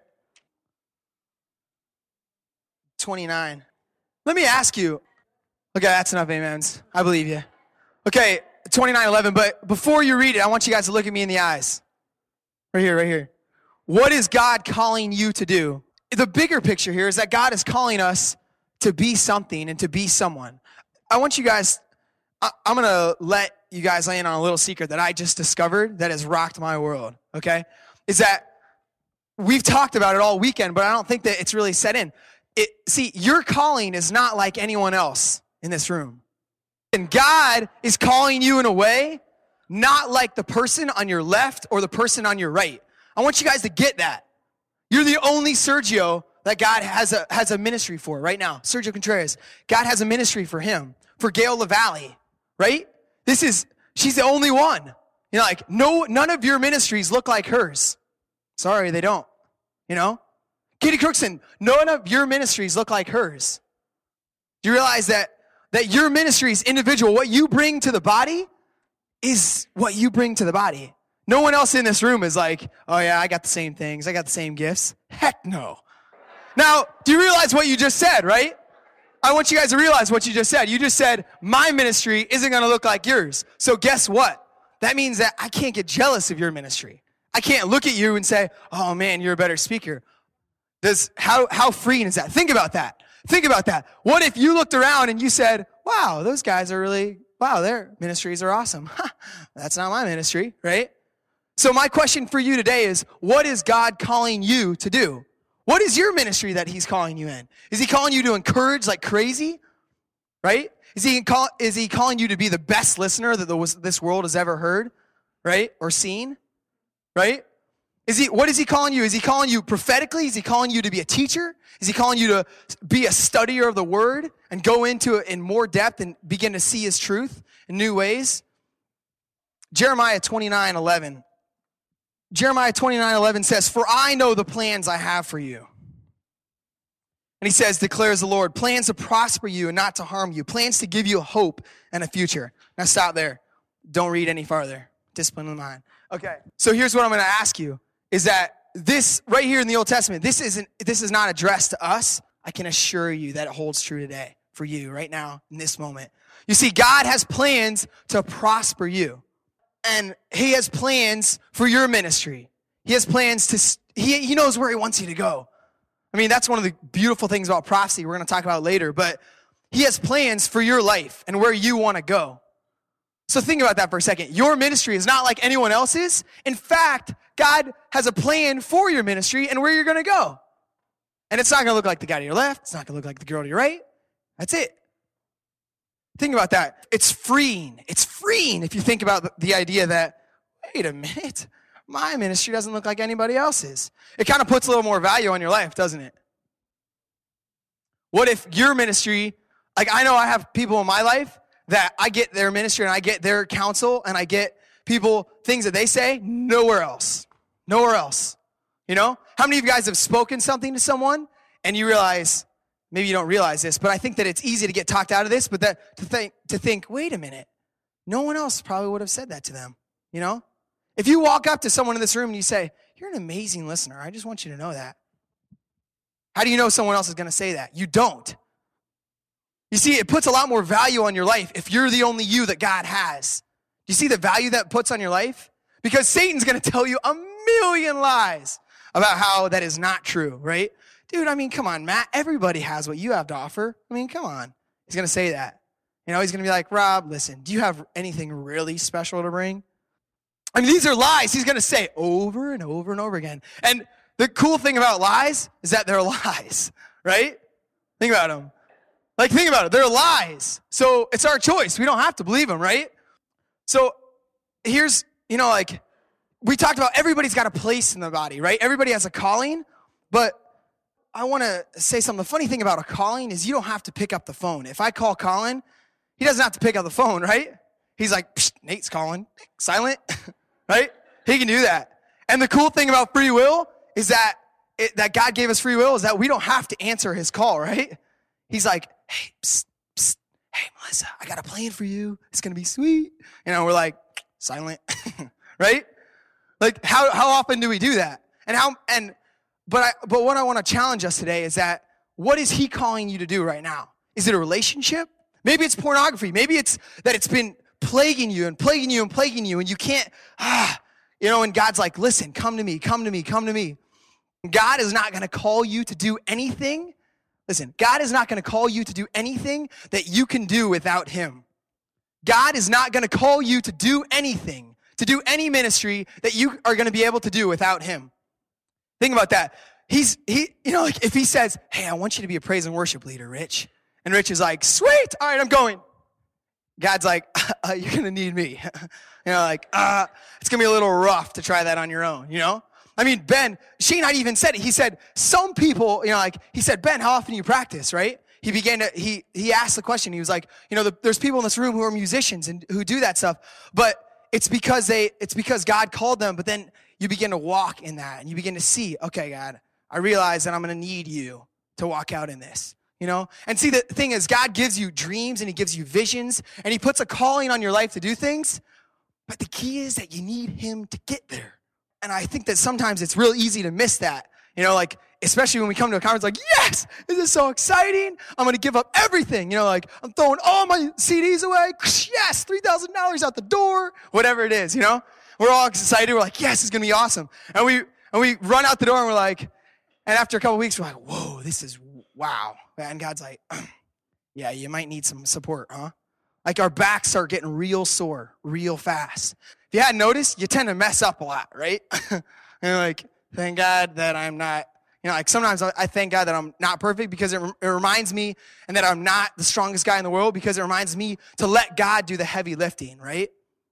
twenty-nine. Let me ask you. Okay, that's enough amens. I believe you. Okay, twenty-nine eleven. But before you read it, I want you guys to look at me in the eyes. Right here, right here. What is God calling you to do? The bigger picture here is that God is calling us to be something and to be someone. I want you guys, I, I'm going to let you guys in on a little secret that I just discovered that has rocked my world, okay? Is that we've talked about it all weekend, but I don't think that it's really set in. It, see, your calling is not like anyone else in this room. And God is calling you in a way not like the person on your left or the person on your right. I want you guys to get that. You're the only Sergio that God has a has a ministry for right now. Sergio Contreras. God has a ministry for him, for Gail LaValle, right? This is, she's the only one. You know, like, no, none of your ministries look like hers. Sorry, they don't. You know? Katie Crookson, none of your ministries look like hers. Do you realize that, that your ministry is individual? What you bring to the body is what you bring to the body. No one else in this room is like, oh yeah, I got the same things. I got the same gifts. Heck no. Now, do you realize what you just said, right? I want you guys to realize what you just said. You just said, my ministry isn't going to look like yours. So guess what? That means that I can't get jealous of your ministry. I can't look at you and say, oh man, you're a better speaker. Does, how, how freeing is that? Think about that. Think about that. What if you looked around and you said, wow, those guys are really, wow, their ministries are awesome. That's not my ministry, right? So my question for you today is, what is God calling you to do? What is your ministry that he's calling you in? Is he calling you to encourage like crazy? Right? Is he, call, is he calling you to be the best listener that the, this world has ever heard? Right? Or seen? Right? Is he, what is he calling you? Is he calling you prophetically? Is he calling you to be a teacher? Is he calling you to be a studier of the word and go into it in more depth and begin to see his truth in new ways? Jeremiah twenty-nine eleven. Jeremiah twenty-nine eleven says, for I know the plans I have for you. And he says, declares the Lord, plans to prosper you and not to harm you, plans to give you a hope and a future. Now stop there. Don't read any farther. Discipline of the mind. Okay, so here's what I'm going to ask you, is that this, right here in the Old Testament, this isn't, this is not addressed to us. I can assure you that it holds true today for you right now in this moment. You see, God has plans to prosper you. And he has plans for your ministry. He has plans to, he, he knows where he wants you to go. I mean, that's one of the beautiful things about prophecy we're going to talk about later, but he has plans for your life and where you want to go. So think about that for a second. Your ministry is not like anyone else's. In fact, God has a plan for your ministry and where you're going to go. And it's not going to look like the guy to your left. It's not going to look like the girl to your right. That's it. Think about that. It's freeing. It's freeing if you think about the idea that, wait a minute, my ministry doesn't look like anybody else's. It kind of puts a little more value on your life, doesn't it? What if your ministry, like I know I have people in my life that I get their ministry and I get their counsel and I get people, things that they say, nowhere else. Nowhere else. You know? How many of you guys have spoken something to someone and you realize, maybe you don't realize this, but I think that it's easy to get talked out of this, but that to think, to think, wait a minute, no one else probably would have said that to them, you know? If you walk up to someone in this room and you say, you're an amazing listener, I just want you to know that. How do you know someone else is going to say that? You don't. You see, it puts a lot more value on your life if you're the only you that God has. Do you see the value that puts on your life? Because Satan's going to tell you a million lies about how that is not true, right? Dude, I mean, come on, Matt. Everybody has what you have to offer. I mean, come on. He's going to say that. You know, he's going to be like, Rob, listen, do you have anything really special to bring? I mean, these are lies he's going to say over and over and over again. And the cool thing about lies is that they're lies, right? Think about them. Like, think about it. They're lies. So it's our choice. We don't have to believe them, right? So here's, you know, like, we talked about everybody's got a place in the body, right? Everybody has a calling, but I want to say something. The funny thing about a calling is you don't have to pick up the phone. If I call Colin, he doesn't have to pick up the phone, right? He's like, Nate's calling, silent, right? He can do that. And the cool thing about free will is that it, that God gave us free will is that we don't have to answer his call, right? He's like, hey, psst, psst, hey, Melissa, I got a plan for you. It's going to be sweet. You know, we're like, silent, right? Like, how, how often do we do that? And how, and, but I, but what I want to challenge us today is that what is he calling you to do right now? Is it a relationship? Maybe it's pornography. Maybe it's that it's been plaguing you and plaguing you and plaguing you and you can't, ah, you know, and God's like, listen, come to me, come to me, come to me. God is not going to call you to do anything. Listen, God is not going to call you to do anything that you can do without him. God is not going to call you to do anything, to do any ministry that you are going to be able to do without him. Think about that. He's, he, you know, like if he says, hey, I want you to be a praise and worship leader, Rich. And Rich is like, sweet, all right, I'm going. God's like, uh, you're going to need me. You know, like, uh, it's going to be a little rough to try that on your own, you know? I mean, Ben, Shane had even said it. He said, some people, you know, like, he said, Ben, how often do you practice, right? He began to, he he asked the question. He was like, you know, the, there's people in this room who are musicians and who do that stuff, but it's because they, it's because God called them, but then you begin to walk in that and you begin to see, okay, God, I realize that I'm going to need you to walk out in this. You know, and see, the thing is, God gives you dreams and he gives you visions and he puts a calling on your life to do things. But the key is that you need him to get there. And I think that sometimes it's real easy to miss that. You know, like, especially when we come to a conference like, yes, this is so exciting. I'm going to give up everything. You know, like, I'm throwing all my C Ds away. Yes, three thousand dollars out the door, whatever it is, you know. We're all excited. We're like, yes, it's going to be awesome. And we, and we run out the door and we're like, and after a couple of weeks, we're like, whoa, this is wow. And God's like, yeah, you might need some support, huh? Like our backs start getting real sore, real fast. If you hadn't noticed, you tend to mess up a lot, right? And you're like, thank God that I'm not, you know, like sometimes I thank God that I'm not perfect because it, it reminds me and that I'm not the strongest guy in the world because it reminds me to let God do the heavy lifting, right?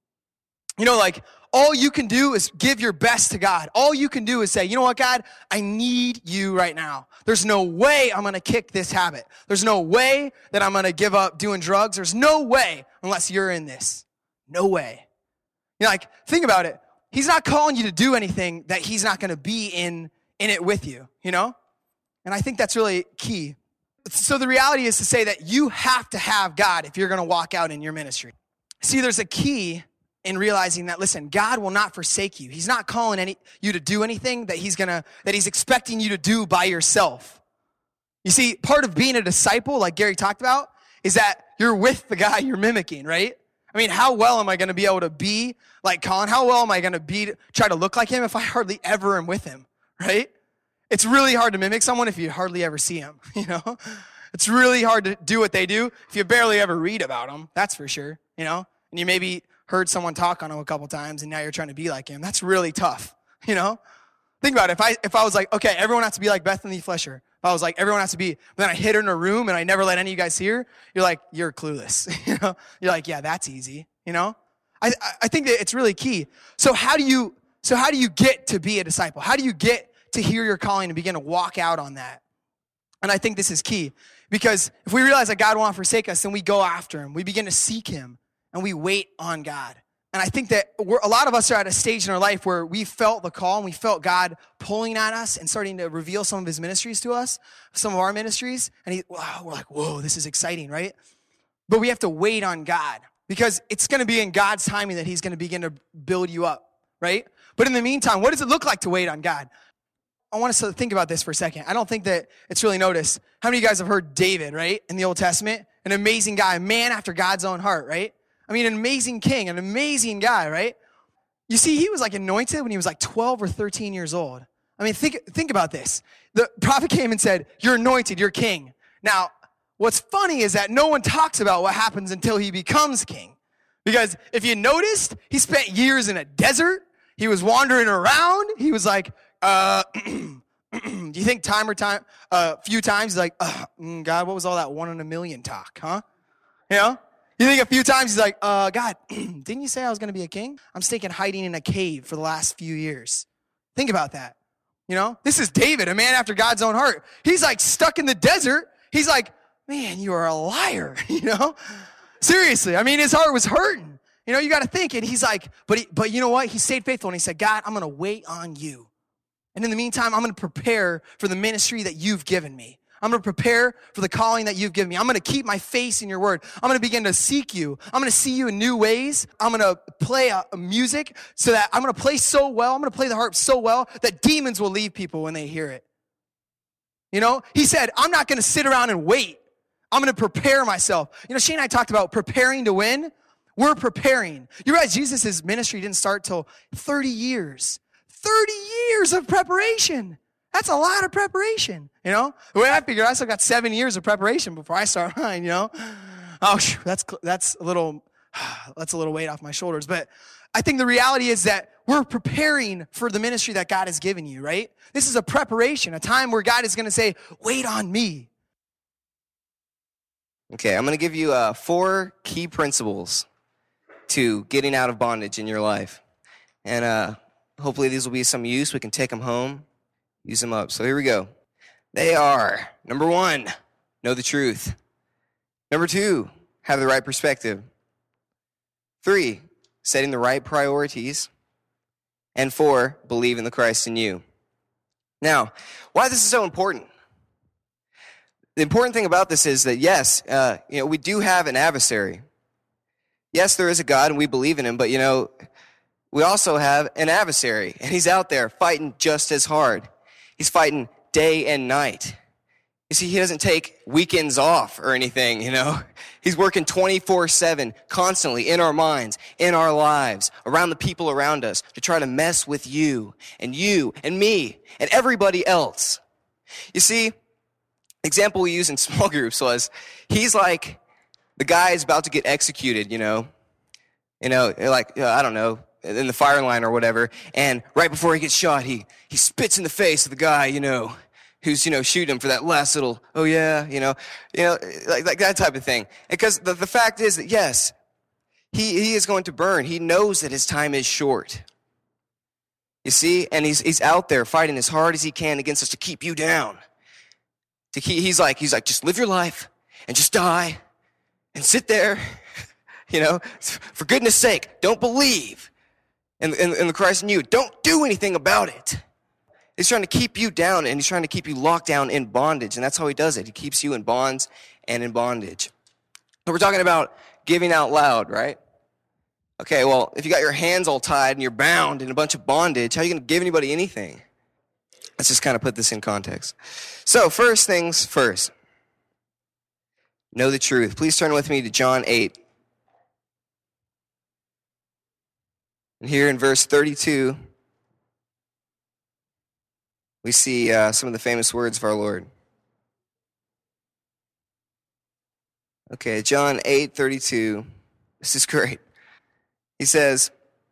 You know, like all you can do is give your best to God. All you can do is say, you know what, God, I need you right now. There's no way I'm going to kick this habit. There's no way that I'm going to give up doing drugs. There's no way unless you're in this. No way. You know, like, think about it. He's not calling you to do anything that he's not going to be in, in it with you, you know? And I think that's really key. So the reality is to say that you have to have God if you're going to walk out in your ministry. See, there's a key in realizing that, listen, God will not forsake you. He's not calling any, you to do anything that he's gonna, that he's expecting you to do by yourself. You see, part of being a disciple, like Gary talked about, is that you're with the guy you're mimicking, right? I mean, how well am I gonna be able to be like Colin? How well am I gonna be, try to look like him if I hardly ever am with him, right? It's really hard to mimic someone if you hardly ever see him, you know? It's really hard to do what they do if you barely ever read about them, that's for sure, you know? And you maybe heard someone talk on him a couple times and now you're trying to be like him. That's really tough, you know? Think about it. If I if I was like, okay, everyone has to be like Bethany Flesher. If I was like, everyone has to be, then I hit her in a room and I never let any of you guys see her, you're like, you're clueless. You know? You're like, yeah, that's easy, you know? I I think that it's really key. So how do you so how do you get to be a disciple? How do you get to hear your calling and begin to walk out on that? And I think this is key. Because if we realize that God won't forsake us, then we go after him. We begin to seek him. And we wait on God. And I think that we're, a lot of us are at a stage in our life where we felt the call and we felt God pulling at us and starting to reveal some of his ministries to us, some of our ministries. And he, wow, we're like, whoa, this is exciting, right? But we have to wait on God because it's going to be in God's timing that he's going to begin to build you up, right? But in the meantime, what does it look like to wait on God? I want us to think about this for a second. I don't think that it's really noticed. How many of you guys have heard David, right, in the Old Testament? An amazing guy, a man after God's own heart, right? I mean, an amazing king, an amazing guy, right? You see, he was like anointed when he was like twelve or thirteen years old. I mean, think think about this. The prophet came and said, you're anointed, you're king. Now, what's funny is that no one talks about what happens until he becomes king. Because if you noticed, he spent years in a desert. He was wandering around. He was like, uh, do you think time or time, a uh, few times, he's like, uh, God, what was all that one in a million talk, huh? You know? You think a few times he's like, uh, God, didn't you say I was going to be a king? I'm stinking hiding in a cave for the last few years. Think about that. You know, this is David, a man after God's own heart. He's like stuck in the desert. He's like, man, you are a liar, you know? Seriously, I mean, his heart was hurting. You know, you got to think. And he's like, but he, but you know what? He stayed faithful and he said, God, I'm going to wait on you. And in the meantime, I'm going to prepare for the ministry that you've given me. I'm going to prepare for the calling that you've given me. I'm going to keep my face in your word. I'm going to begin to seek you. I'm going to see you in new ways. I'm going to play a, a music so that I'm going to play so well. I'm going to play the harp so well that demons will leave people when they hear it. You know, he said, I'm not going to sit around and wait. I'm going to prepare myself. You know, Shane and I talked about preparing to win. We're preparing. You realize Jesus' ministry didn't start till thirty years. thirty years of preparation. That's a lot of preparation, you know? The way I figured, I still got seven years of preparation before I start mine, you know? Oh, that's that's a little that's a little weight off my shoulders. But I think the reality is that we're preparing for the ministry that God has given you, right? This is a preparation, a time where God is going to say, wait on me. Okay, I'm going to give you uh, four key principles to getting out of bondage in your life. And uh, hopefully these will be some use. We can take them home. Use them up. So here we go. They are, number one, know the truth. Number two, have the right perspective. Three, setting the right priorities. And four, believe in the Christ in you. Now, why this is so important? The important thing about this is that, yes, uh, you know, we do have an adversary. Yes, there is a God and we believe in him, but, you know, we also have an adversary, and he's out there fighting just as hard. He's fighting day and night. You see, he doesn't take weekends off or anything, you know. He's working twenty-four seven, constantly in our minds, in our lives, around the people around us to try to mess with you and you and me and everybody else. You see, the example we use in small groups was he's like the guy is about to get executed, you know. You know, like, I don't know, in the fire line or whatever, and right before he gets shot, he he spits in the face of the guy, you know, who's, you know, shooting him for that last little, oh yeah, you know, you know, like, like that type of thing. Because the, the fact is that, yes, he, he is going to burn. He knows that his time is short. You see? And he's he's out there fighting as hard as he can against us to keep you down. To keep, he's like, he's like, just live your life and just die and sit there, you know, for goodness sake, don't believe. And, and, and the Christ in you, don't do anything about it. He's trying to keep you down, and he's trying to keep you locked down in bondage, and that's how he does it. He keeps you in bonds and in bondage. So we're talking about giving out loud, right? Okay, well, if you got your hands all tied and you're bound in a bunch of bondage, how are you going to give anybody anything? Let's just kind of put this in context. So first things first, know the truth. Please turn with me to John eight. And here in verse thirty-two, we see uh, some of the famous words of our Lord. Okay, John eight thirty-two. This is great. He says,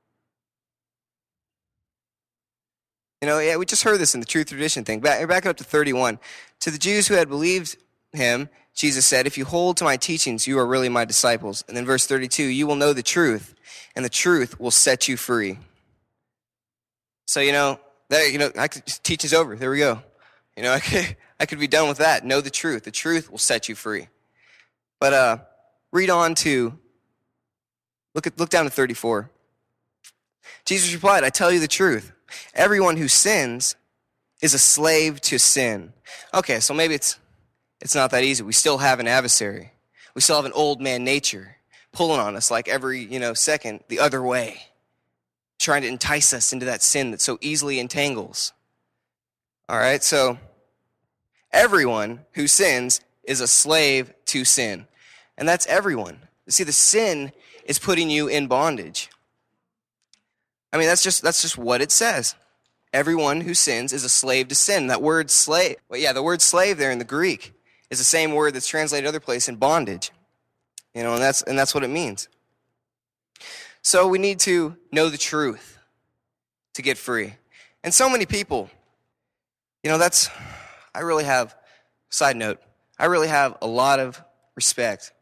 you know, yeah, we just heard this in the truth tradition thing. Back, back up to thirty-one. To the Jews who had believed him, Jesus said, if you hold to my teachings, you are really my disciples. And then verse thirty-two, you will know the truth, and the truth will set you free. So, you know, there, you know, I could teach is over. There we go. You know, I could, I could be done with that. Know the truth. The truth will set you free. But uh, read on to, look at, look down to thirty-four. Jesus replied, I tell you the truth. Everyone who sins is a slave to sin. Okay, so maybe it's it's not that easy. We still have an adversary. We still have an old man nature pulling on us like every, you know, second the other way, trying to entice us into that sin that so easily entangles. All right, so everyone who sins is a slave to sin. And that's everyone. You see, the sin is putting you in bondage. I mean, that's just that's just what it says. Everyone who sins is a slave to sin. That word slave, well, yeah, the word slave there in the Greek is the same word that's translated other place in bondage. You know, and that's and that's what it means. So we need to know the truth to get free. And so many people, you know, that's, I really have, side note, I really have a lot of respect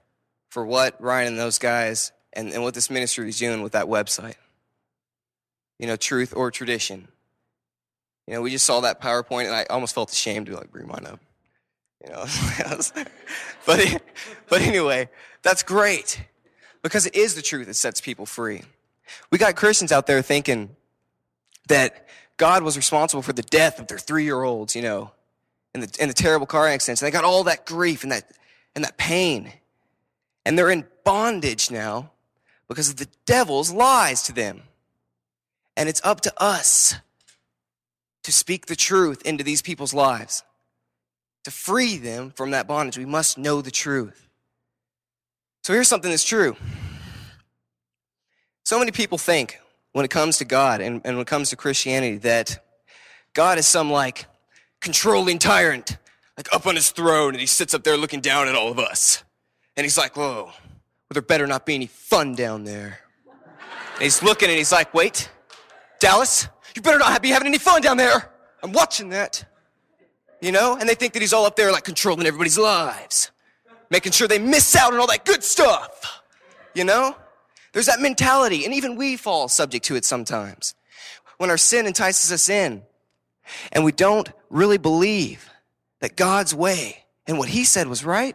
for what Ryan and those guys and, and what this ministry is doing with that website. You know, truth or tradition. You know, we just saw that PowerPoint, and I almost felt ashamed to like bring mine up. You know, but but anyway, that's great because it is the truth that sets people free. We got Christians out there thinking that God was responsible for the death of their three-year-olds, you know, and the and the terrible car accidents. And they got all that grief and that and that pain, and they're in bondage now because of the devil's lies to them. And it's up to us to speak the truth into these people's lives. To free them from that bondage, we must know the truth. So here's something that's true. So many people think when it comes to God and, and when it comes to Christianity that God is some like controlling tyrant, like up on his throne, and he sits up there looking down at all of us. And he's like, whoa, well, there better not be any fun down there. And he's looking and he's like, wait, Dallas, you better not be having any fun down there. I'm watching that. You know, and they think that he's all up there like controlling everybody's lives, making sure they miss out on all that good stuff. You know, there's that mentality, and even we fall subject to it sometimes. When our sin entices us in, and we don't really believe that God's way and what he said was right,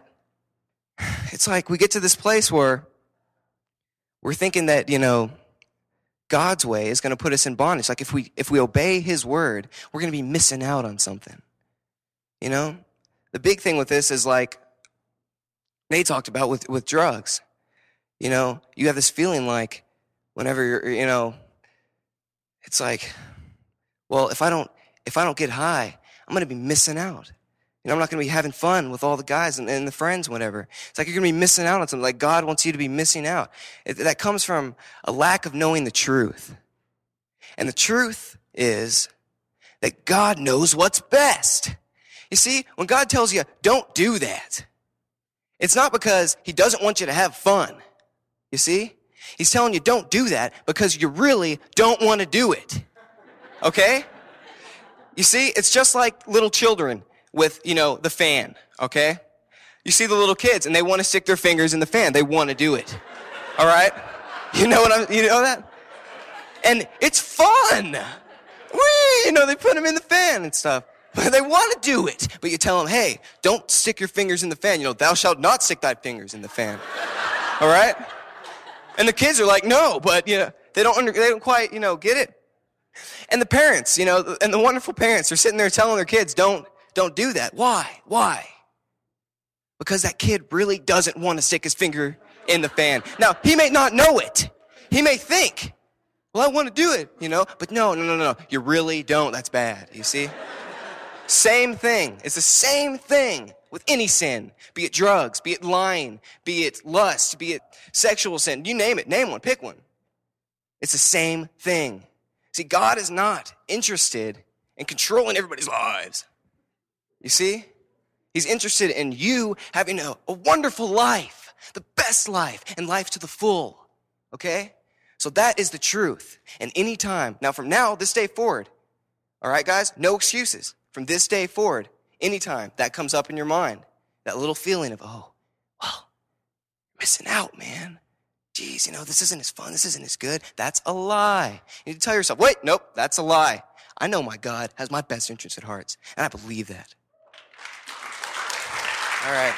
it's like we get to this place where we're thinking that, you know, God's way is going to put us in bondage. Like if we if we obey his word, we're going to be missing out on something. You know, the big thing with this is like they talked about with, with drugs. You know, you have this feeling like whenever you're, you know, it's like, well, if I don't, if I don't get high, I'm going to be missing out. You know, I'm not going to be having fun with all the guys and, and the friends, whatever. It's like you're going to be missing out on something. Like God wants you to be missing out. It, that comes from a lack of knowing the truth. And the truth is that God knows what's best. You see, when God tells you, don't do that, it's not because he doesn't want you to have fun. You see? He's telling you, don't do that because you really don't want to do it. Okay? You see, it's just like little children with, you know, the fan, okay? You see the little kids and they want to stick their fingers in the fan. They want to do it. All right? You know what I'm, you know that? And it's fun. Whee! You know, they put them in the fan and stuff. But they want to do it. But you tell them, hey, don't stick your fingers in the fan. You know, thou shalt not stick thy fingers in the fan. All right? And the kids are like, no, but, you know, they don't under, they don't quite, you know, get it. And the parents, you know, and the wonderful parents are sitting there telling their kids, don't, don't do that. Why? Why? Because that kid really doesn't want to stick his finger in the fan. Now, he may not know it. He may think, well, I want to do it, you know, but no, no, no, no, you really don't. That's bad, you see? Same thing. It's the same thing with any sin, be it drugs, be it lying, be it lust, be it sexual sin. You name it. Name one. Pick one. It's the same thing. See, God is not interested in controlling everybody's lives. You see? He's interested in you having a, a wonderful life, the best life, and life to the full. Okay? So that is the truth. And any time, now from now, this day forward, all right, guys, no excuses. From this day forward, anytime that comes up in your mind, that little feeling of, oh, well, missing out, man. Geez, you know, this isn't as fun. This isn't as good. That's a lie. You need to tell yourself, wait, nope, that's a lie. I know my God has my best interests at heart, and I believe that. All right.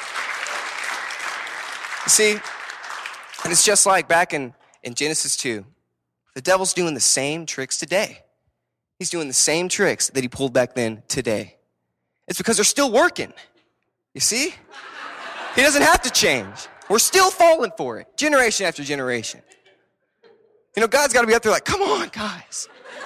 You see, and it's just like back in, in Genesis two. The devil's doing the same tricks today. He's doing the same tricks that he pulled back then today. It's because they're still working. You see? He doesn't have to change. We're still falling for it, generation after generation. You know, God's got to be up there like, come on, guys.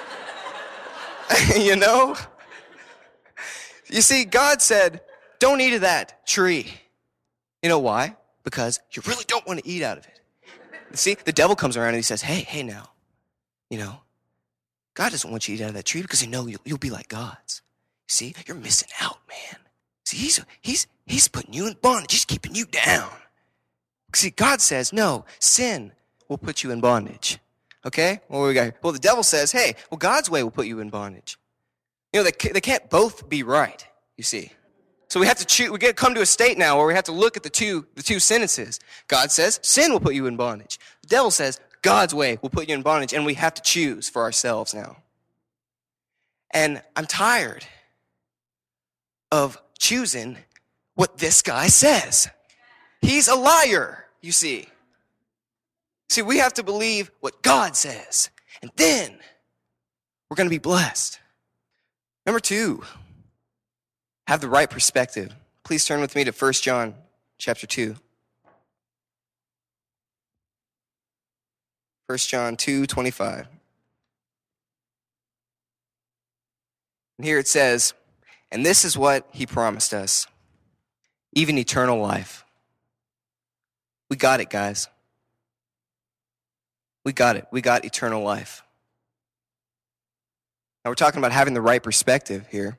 You know? You see, God said, don't eat of that tree. You know why? Because you really don't want to eat out of it. You see, the devil comes around and he says, hey, hey now, you know, God doesn't want you to eat out of that tree because he knows you'll, you'll be like gods. See, you're missing out, man. See, he's, he's, he's putting you in bondage. He's keeping you down. See, God says, no, sin will put you in bondage. Okay? Well, we got here? Well, the devil says, hey, well, God's way will put you in bondage. You know, they, they can't both be right, you see. So we have to choose, we get come to a state now where we have to look at the two, the two sentences. God says, sin will put you in bondage. The devil says, God's way will put you in bondage, and we have to choose for ourselves now. And I'm tired of choosing what this guy says. He's a liar, you see. See, we have to believe what God says, and then we're going to be blessed. Number two, have the right perspective. Please turn with me to First John chapter two. First John two twenty-five. And here it says, and this is what he promised us, even eternal life. We got it, guys. We got it. We got eternal life. Now we're talking about having the right perspective here.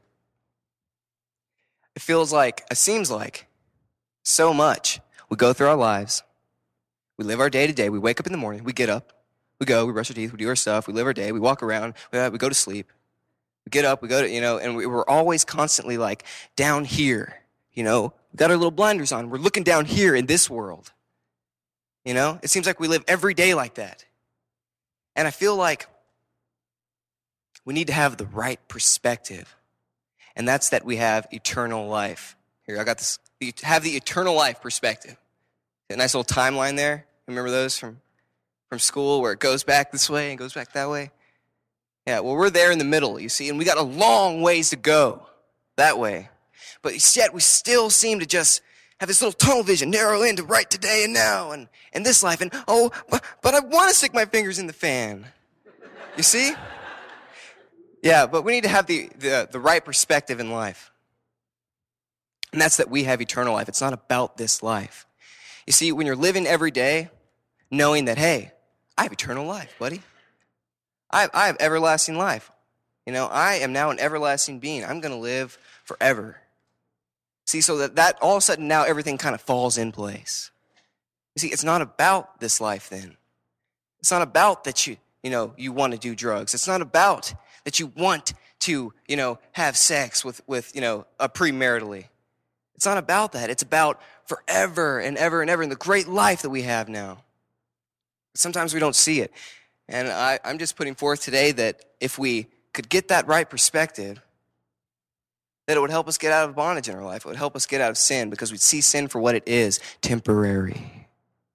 It feels like, it seems like, so much. We go through our lives. We live our day to day. We wake up in the morning. We get up. We go. We brush our teeth. We do our stuff. We live our day. We walk around. We, we go to sleep. We get up. We go to, you know, and we, we're always constantly like down here. You know, we got our little blinders on. We're looking down here in this world. You know, it seems like we live every day like that. And I feel like we need to have the right perspective. And that's that we have eternal life. Here, I got this. You have the eternal life perspective. A nice little timeline there. Remember those from, from school where it goes back this way and goes back that way? Yeah, well, we're there in the middle, you see, and we got a long ways to go that way. But yet we still seem to just have this little tunnel vision, narrow into right today and now and, and this life. And, oh, but, but I want to stick my fingers in the fan. You see? Yeah, but we need to have the, the, the right perspective in life. And that's that we have eternal life. It's not about this life. You see, when you're living every day, knowing that, hey, I have eternal life, buddy. I have, I have everlasting life. You know, I am now an everlasting being. I'm going to live forever. See, so that, that all of a sudden now everything kind of falls in place. You see, it's not about this life then. It's not about that you, you know, you want to do drugs. It's not about that you want to, you know, have sex with, with you know, a premaritally. It's not about that. It's about forever and ever and ever and the great life that we have now. Sometimes we don't see it. And I, I'm just putting forth today that if we could get that right perspective, that it would help us get out of bondage in our life. It would help us get out of sin because we'd see sin for what it is, temporary.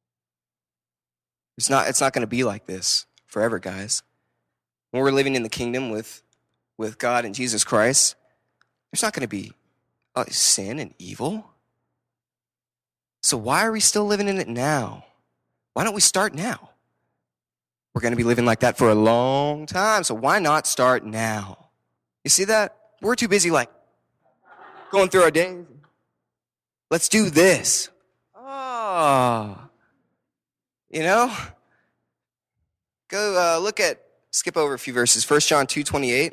It's not, it's not going to be like this forever, guys. When we're living in the kingdom with, with God and Jesus Christ, there's not going to be uh, sin and evil. So why are we still living in it now? Why don't we start now? We're going to be living like that for a long time, so why not start now? You see that? We're too busy like going through our days. Let's do this. Oh. You know? Go uh, look at, skip over a few verses. First John two twenty-eight.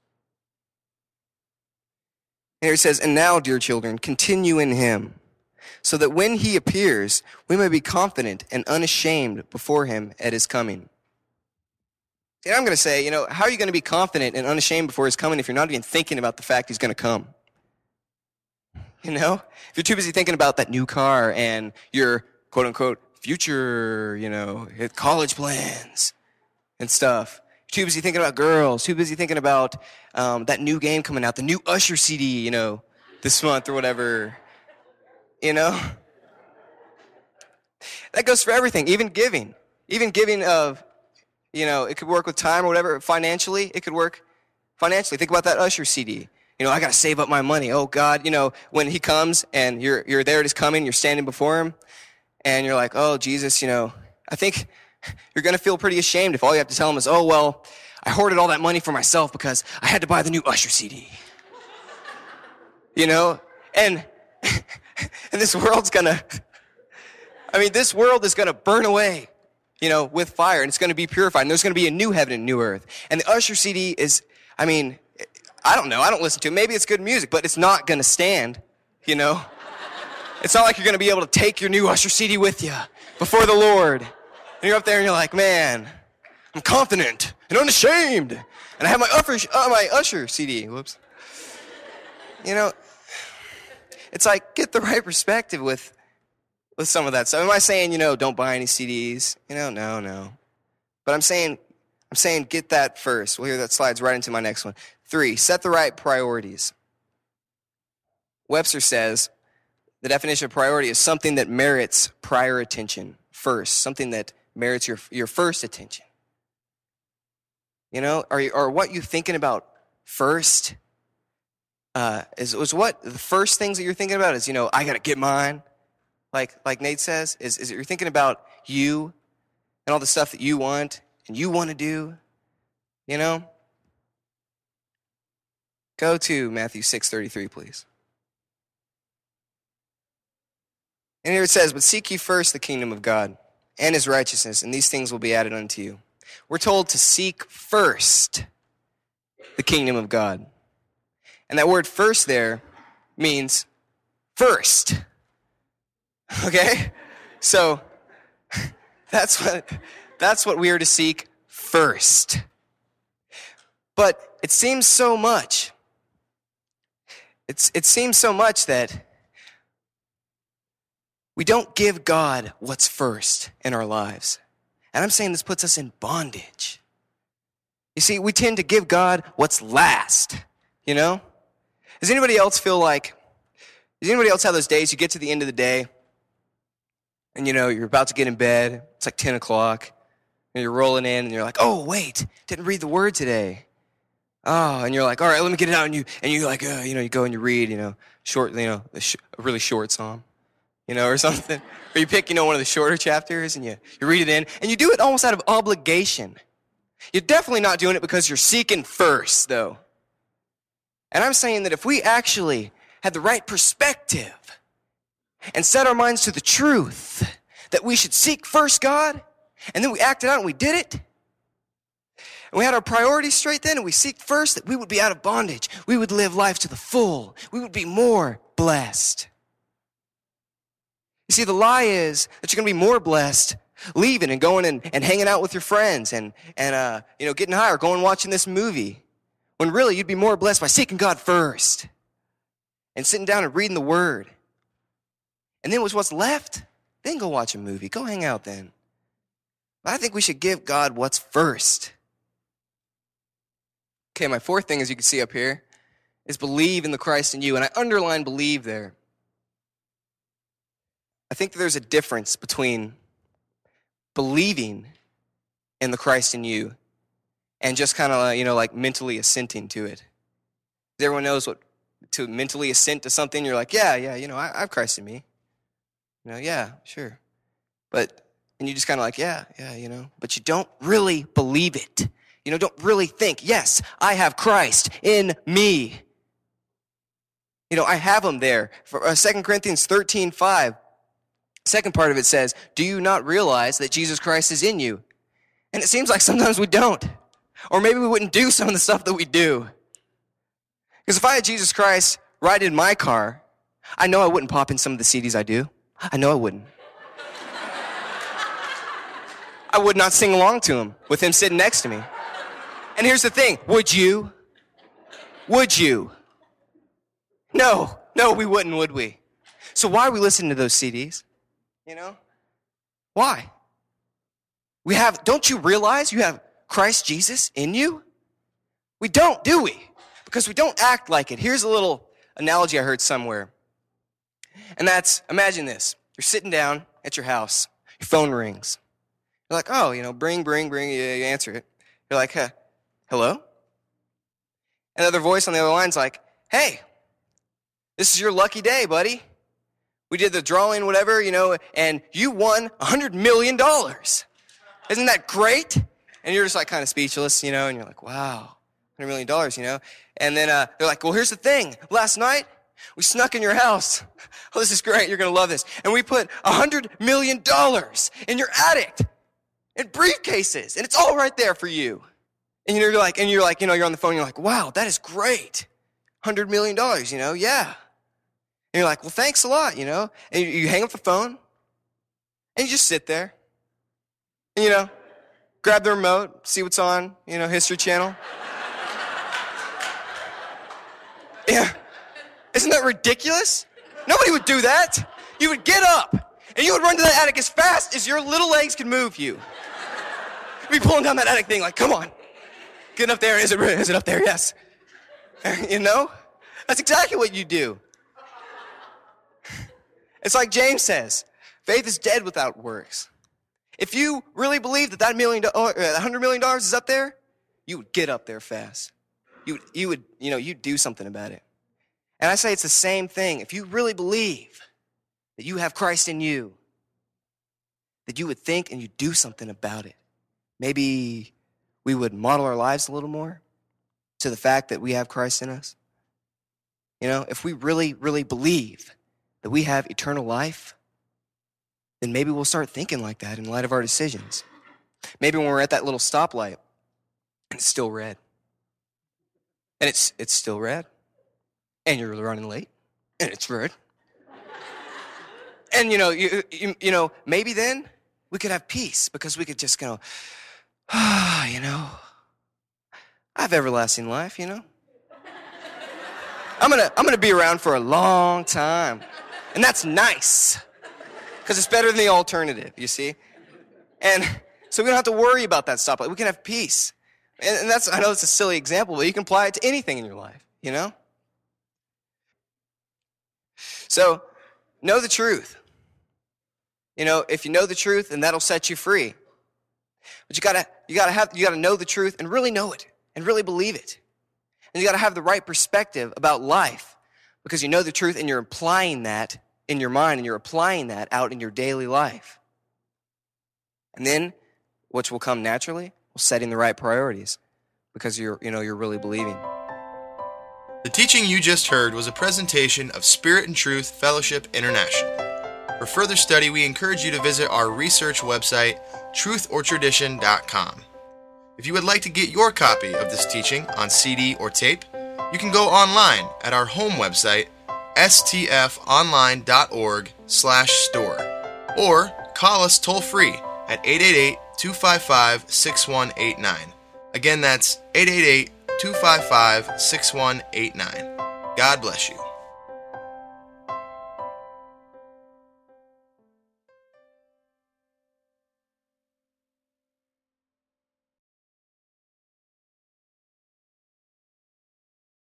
Here it says, and now, dear children, continue in him, so that when he appears, we may be confident and unashamed before him at his coming. And I'm going to say, you know, how are you going to be confident and unashamed before his coming if you're not even thinking about the fact he's going to come? You know, if you're too busy thinking about that new car and your quote unquote future, you know, college plans and stuff. You're too busy thinking about girls, too busy thinking about um, that new game coming out, the new Usher C D, you know, this month or whatever, you know. That goes for everything, even giving. Even giving of, you know, it could work with time or whatever. Financially, it could work financially. Think about that Usher C D. You know, I got to save up my money. Oh, God, you know, when he comes and you're you're there at his coming, you're standing before him, and you're like, oh, Jesus, you know, I think you're going to feel pretty ashamed if all you have to tell him is, oh, well, I hoarded all that money for myself because I had to buy the new Usher C D. You know? And, and this world's going to, I mean, this world is going to burn away, you know, with fire, and it's going to be purified, and there's going to be a new heaven and new earth. And the Usher C D is, I mean, I don't know. I don't listen to it. Maybe it's good music, but it's not going to stand, you know? It's not like you're going to be able to take your new Usher C D with you before the Lord. And you're up there and you're like, man, I'm confident and unashamed. And I have my Usher, uh, my Usher C D. Whoops. You know, it's like, get the right perspective with, with some of that stuff. Am I saying, you know, don't buy any C Ds? You know, no, no. But I'm saying, I'm saying get that first. Well, here, that slides right into my next one. Three, set the right priorities. Webster says the definition of priority is something that merits prior attention first, something that merits your, your first attention. You know, are, you, are what you're thinking about first? Uh, is, is what the first things that you're thinking about is, you know, I got to get mine, like like Nate says? Is, is it you're thinking about you and all the stuff that you want and you want to do, you know? Go to Matthew six thirty-three, please. And here it says, but seek ye first the kingdom of God and his righteousness, and these things will be added unto you. We're told to seek first the kingdom of God. And that word first there means first. Okay? So that's what that's what we are to seek first. But it seems so much. It's it seems so much that we don't give God what's first in our lives. And I'm saying this puts us in bondage. You see, we tend to give God what's last, you know? Does anybody else feel like, does anybody else have those days you get to the end of the day and, you know, you're about to get in bed, it's like ten o'clock, and you're rolling in and you're like, oh, wait, didn't read the word today. Oh, and you're like, all right, let me get it out. And you, and you like, uh, you know, you go and you read, you know, short, you know, a, sh- a really short psalm, you know, or something. Or you pick, you know, one of the shorter chapters and you, you read it in, and you do it almost out of obligation. You're definitely not doing it because you're seeking first, though. And I'm saying that if we actually had the right perspective and set our minds to the truth that we should seek first God, and then we acted out and we did it, and we had our priorities straight then, and we seek first, that we would be out of bondage. We would live life to the full. We would be more blessed. You see, the lie is that you're going to be more blessed leaving and going and, and hanging out with your friends and, and uh, you know, getting high or going and watching this movie. When really you'd be more blessed by seeking God first and sitting down and reading the Word. And then with what's left, then go watch a movie. Go hang out then. But I think we should give God what's first. Okay, my fourth thing, as you can see up here, is believe in the Christ in you. And I underline believe there. I think that there's a difference between believing in the Christ in you and just kind of, you know, like mentally assenting to it. Everyone knows what to mentally assent to something. You're like, yeah, yeah, you know, I, I have Christ in me. You know, yeah, sure. But, and you just kind of like, yeah, yeah, you know, but you don't really believe it. You know, don't really think, yes, I have Christ in me. You know, I have him there. For uh, Second Corinthians thirteen five, second part of it says, do you not realize that Jesus Christ is in you? And it seems like sometimes we don't. Or maybe we wouldn't do some of the stuff that we do. Because if I had Jesus Christ right in my car, I know I wouldn't pop in some of the C Ds I do. I know I wouldn't. I would not sing along to him with him sitting next to me. And here's the thing, would you? Would you? No, no, we wouldn't, would we? So why are we listening to those C Ds? You know? Why? We have, don't you realize you have Christ Jesus in you? We don't, do we? Because we don't act like it. Here's a little analogy I heard somewhere. And that's, imagine this. You're sitting down at your house. Your phone rings. You're like, oh, you know, bring, bring, bring. You, you answer it. You're like, huh, hello? Another voice on the other line's like, hey, this is your lucky day, buddy. We did the drawing, whatever, you know, and you won one hundred million dollars. Isn't that great? And you're just like kind of speechless, you know, and you're like, wow, one hundred million dollars, you know. And then uh, they're like, well, here's the thing. Last night, we snuck in your house. Oh, this is great. You're going to love this. And we put one hundred million dollars in your attic in briefcases. And it's all right there for you. And you're like, and you're like, you know, you're on the phone. And you're like, wow, that is great. one hundred million dollars, you know, yeah. And you're like, well, thanks a lot, you know. And you, you hang up the phone. And you just sit there. And, you know, grab the remote, see what's on, you know, History Channel. Yeah. Isn't that ridiculous? Nobody would do that. You would get up, and you would run to that attic as fast as your little legs could move you. You'd be pulling down that attic thing like, come on. Get up there. Is it, is it up there? Yes. You know? That's exactly what you do. It's like James says, faith is dead without works. If you really believe that that million, uh, one hundred million dollars is up there, you would get up there fast. You would, you would, you know, you'd do something about it. And I say it's the same thing. If you really believe that you have Christ in you, that you would think and you'd do something about it. Maybe we would model our lives a little more to the fact that we have Christ in us. You know, if we really, really believe that we have eternal life, then maybe we'll start thinking like that in light of our decisions. Maybe when we're at that little stoplight and it's still red, and it's it's still red, and you're running late, and it's red, and you know, you, you you know, maybe then we could have peace because we could just go, ah, you know, I have everlasting life, you know. I'm gonna I'm gonna be around for a long time, and that's nice because it's better than the alternative, you see. And so we don't have to worry about that stoplight. We can have peace, and, and that's I know it's a silly example, but you can apply it to anything in your life, you know. So know the truth. You know, if you know the truth, then that'll set you free. But you gotta you gotta have you gotta know the truth and really know it and really believe it. And you got to have the right perspective about life because you know the truth and you're applying that in your mind and you're applying that out in your daily life. And then, which will come naturally, well, setting the right priorities because you're, you know, you're really believing. The teaching you just heard was a presentation of Spirit and Truth Fellowship International. For further study, we encourage you to visit our research website, truth or tradition dot com. If you would like to get your copy of this teaching on C D or tape, you can go online at our home website, s t f online dot org slash store, or call us toll-free at eight eight eight, two five five, six one eight nine. Again, that's eight eight eight, two five five, six one eight nine. God bless you.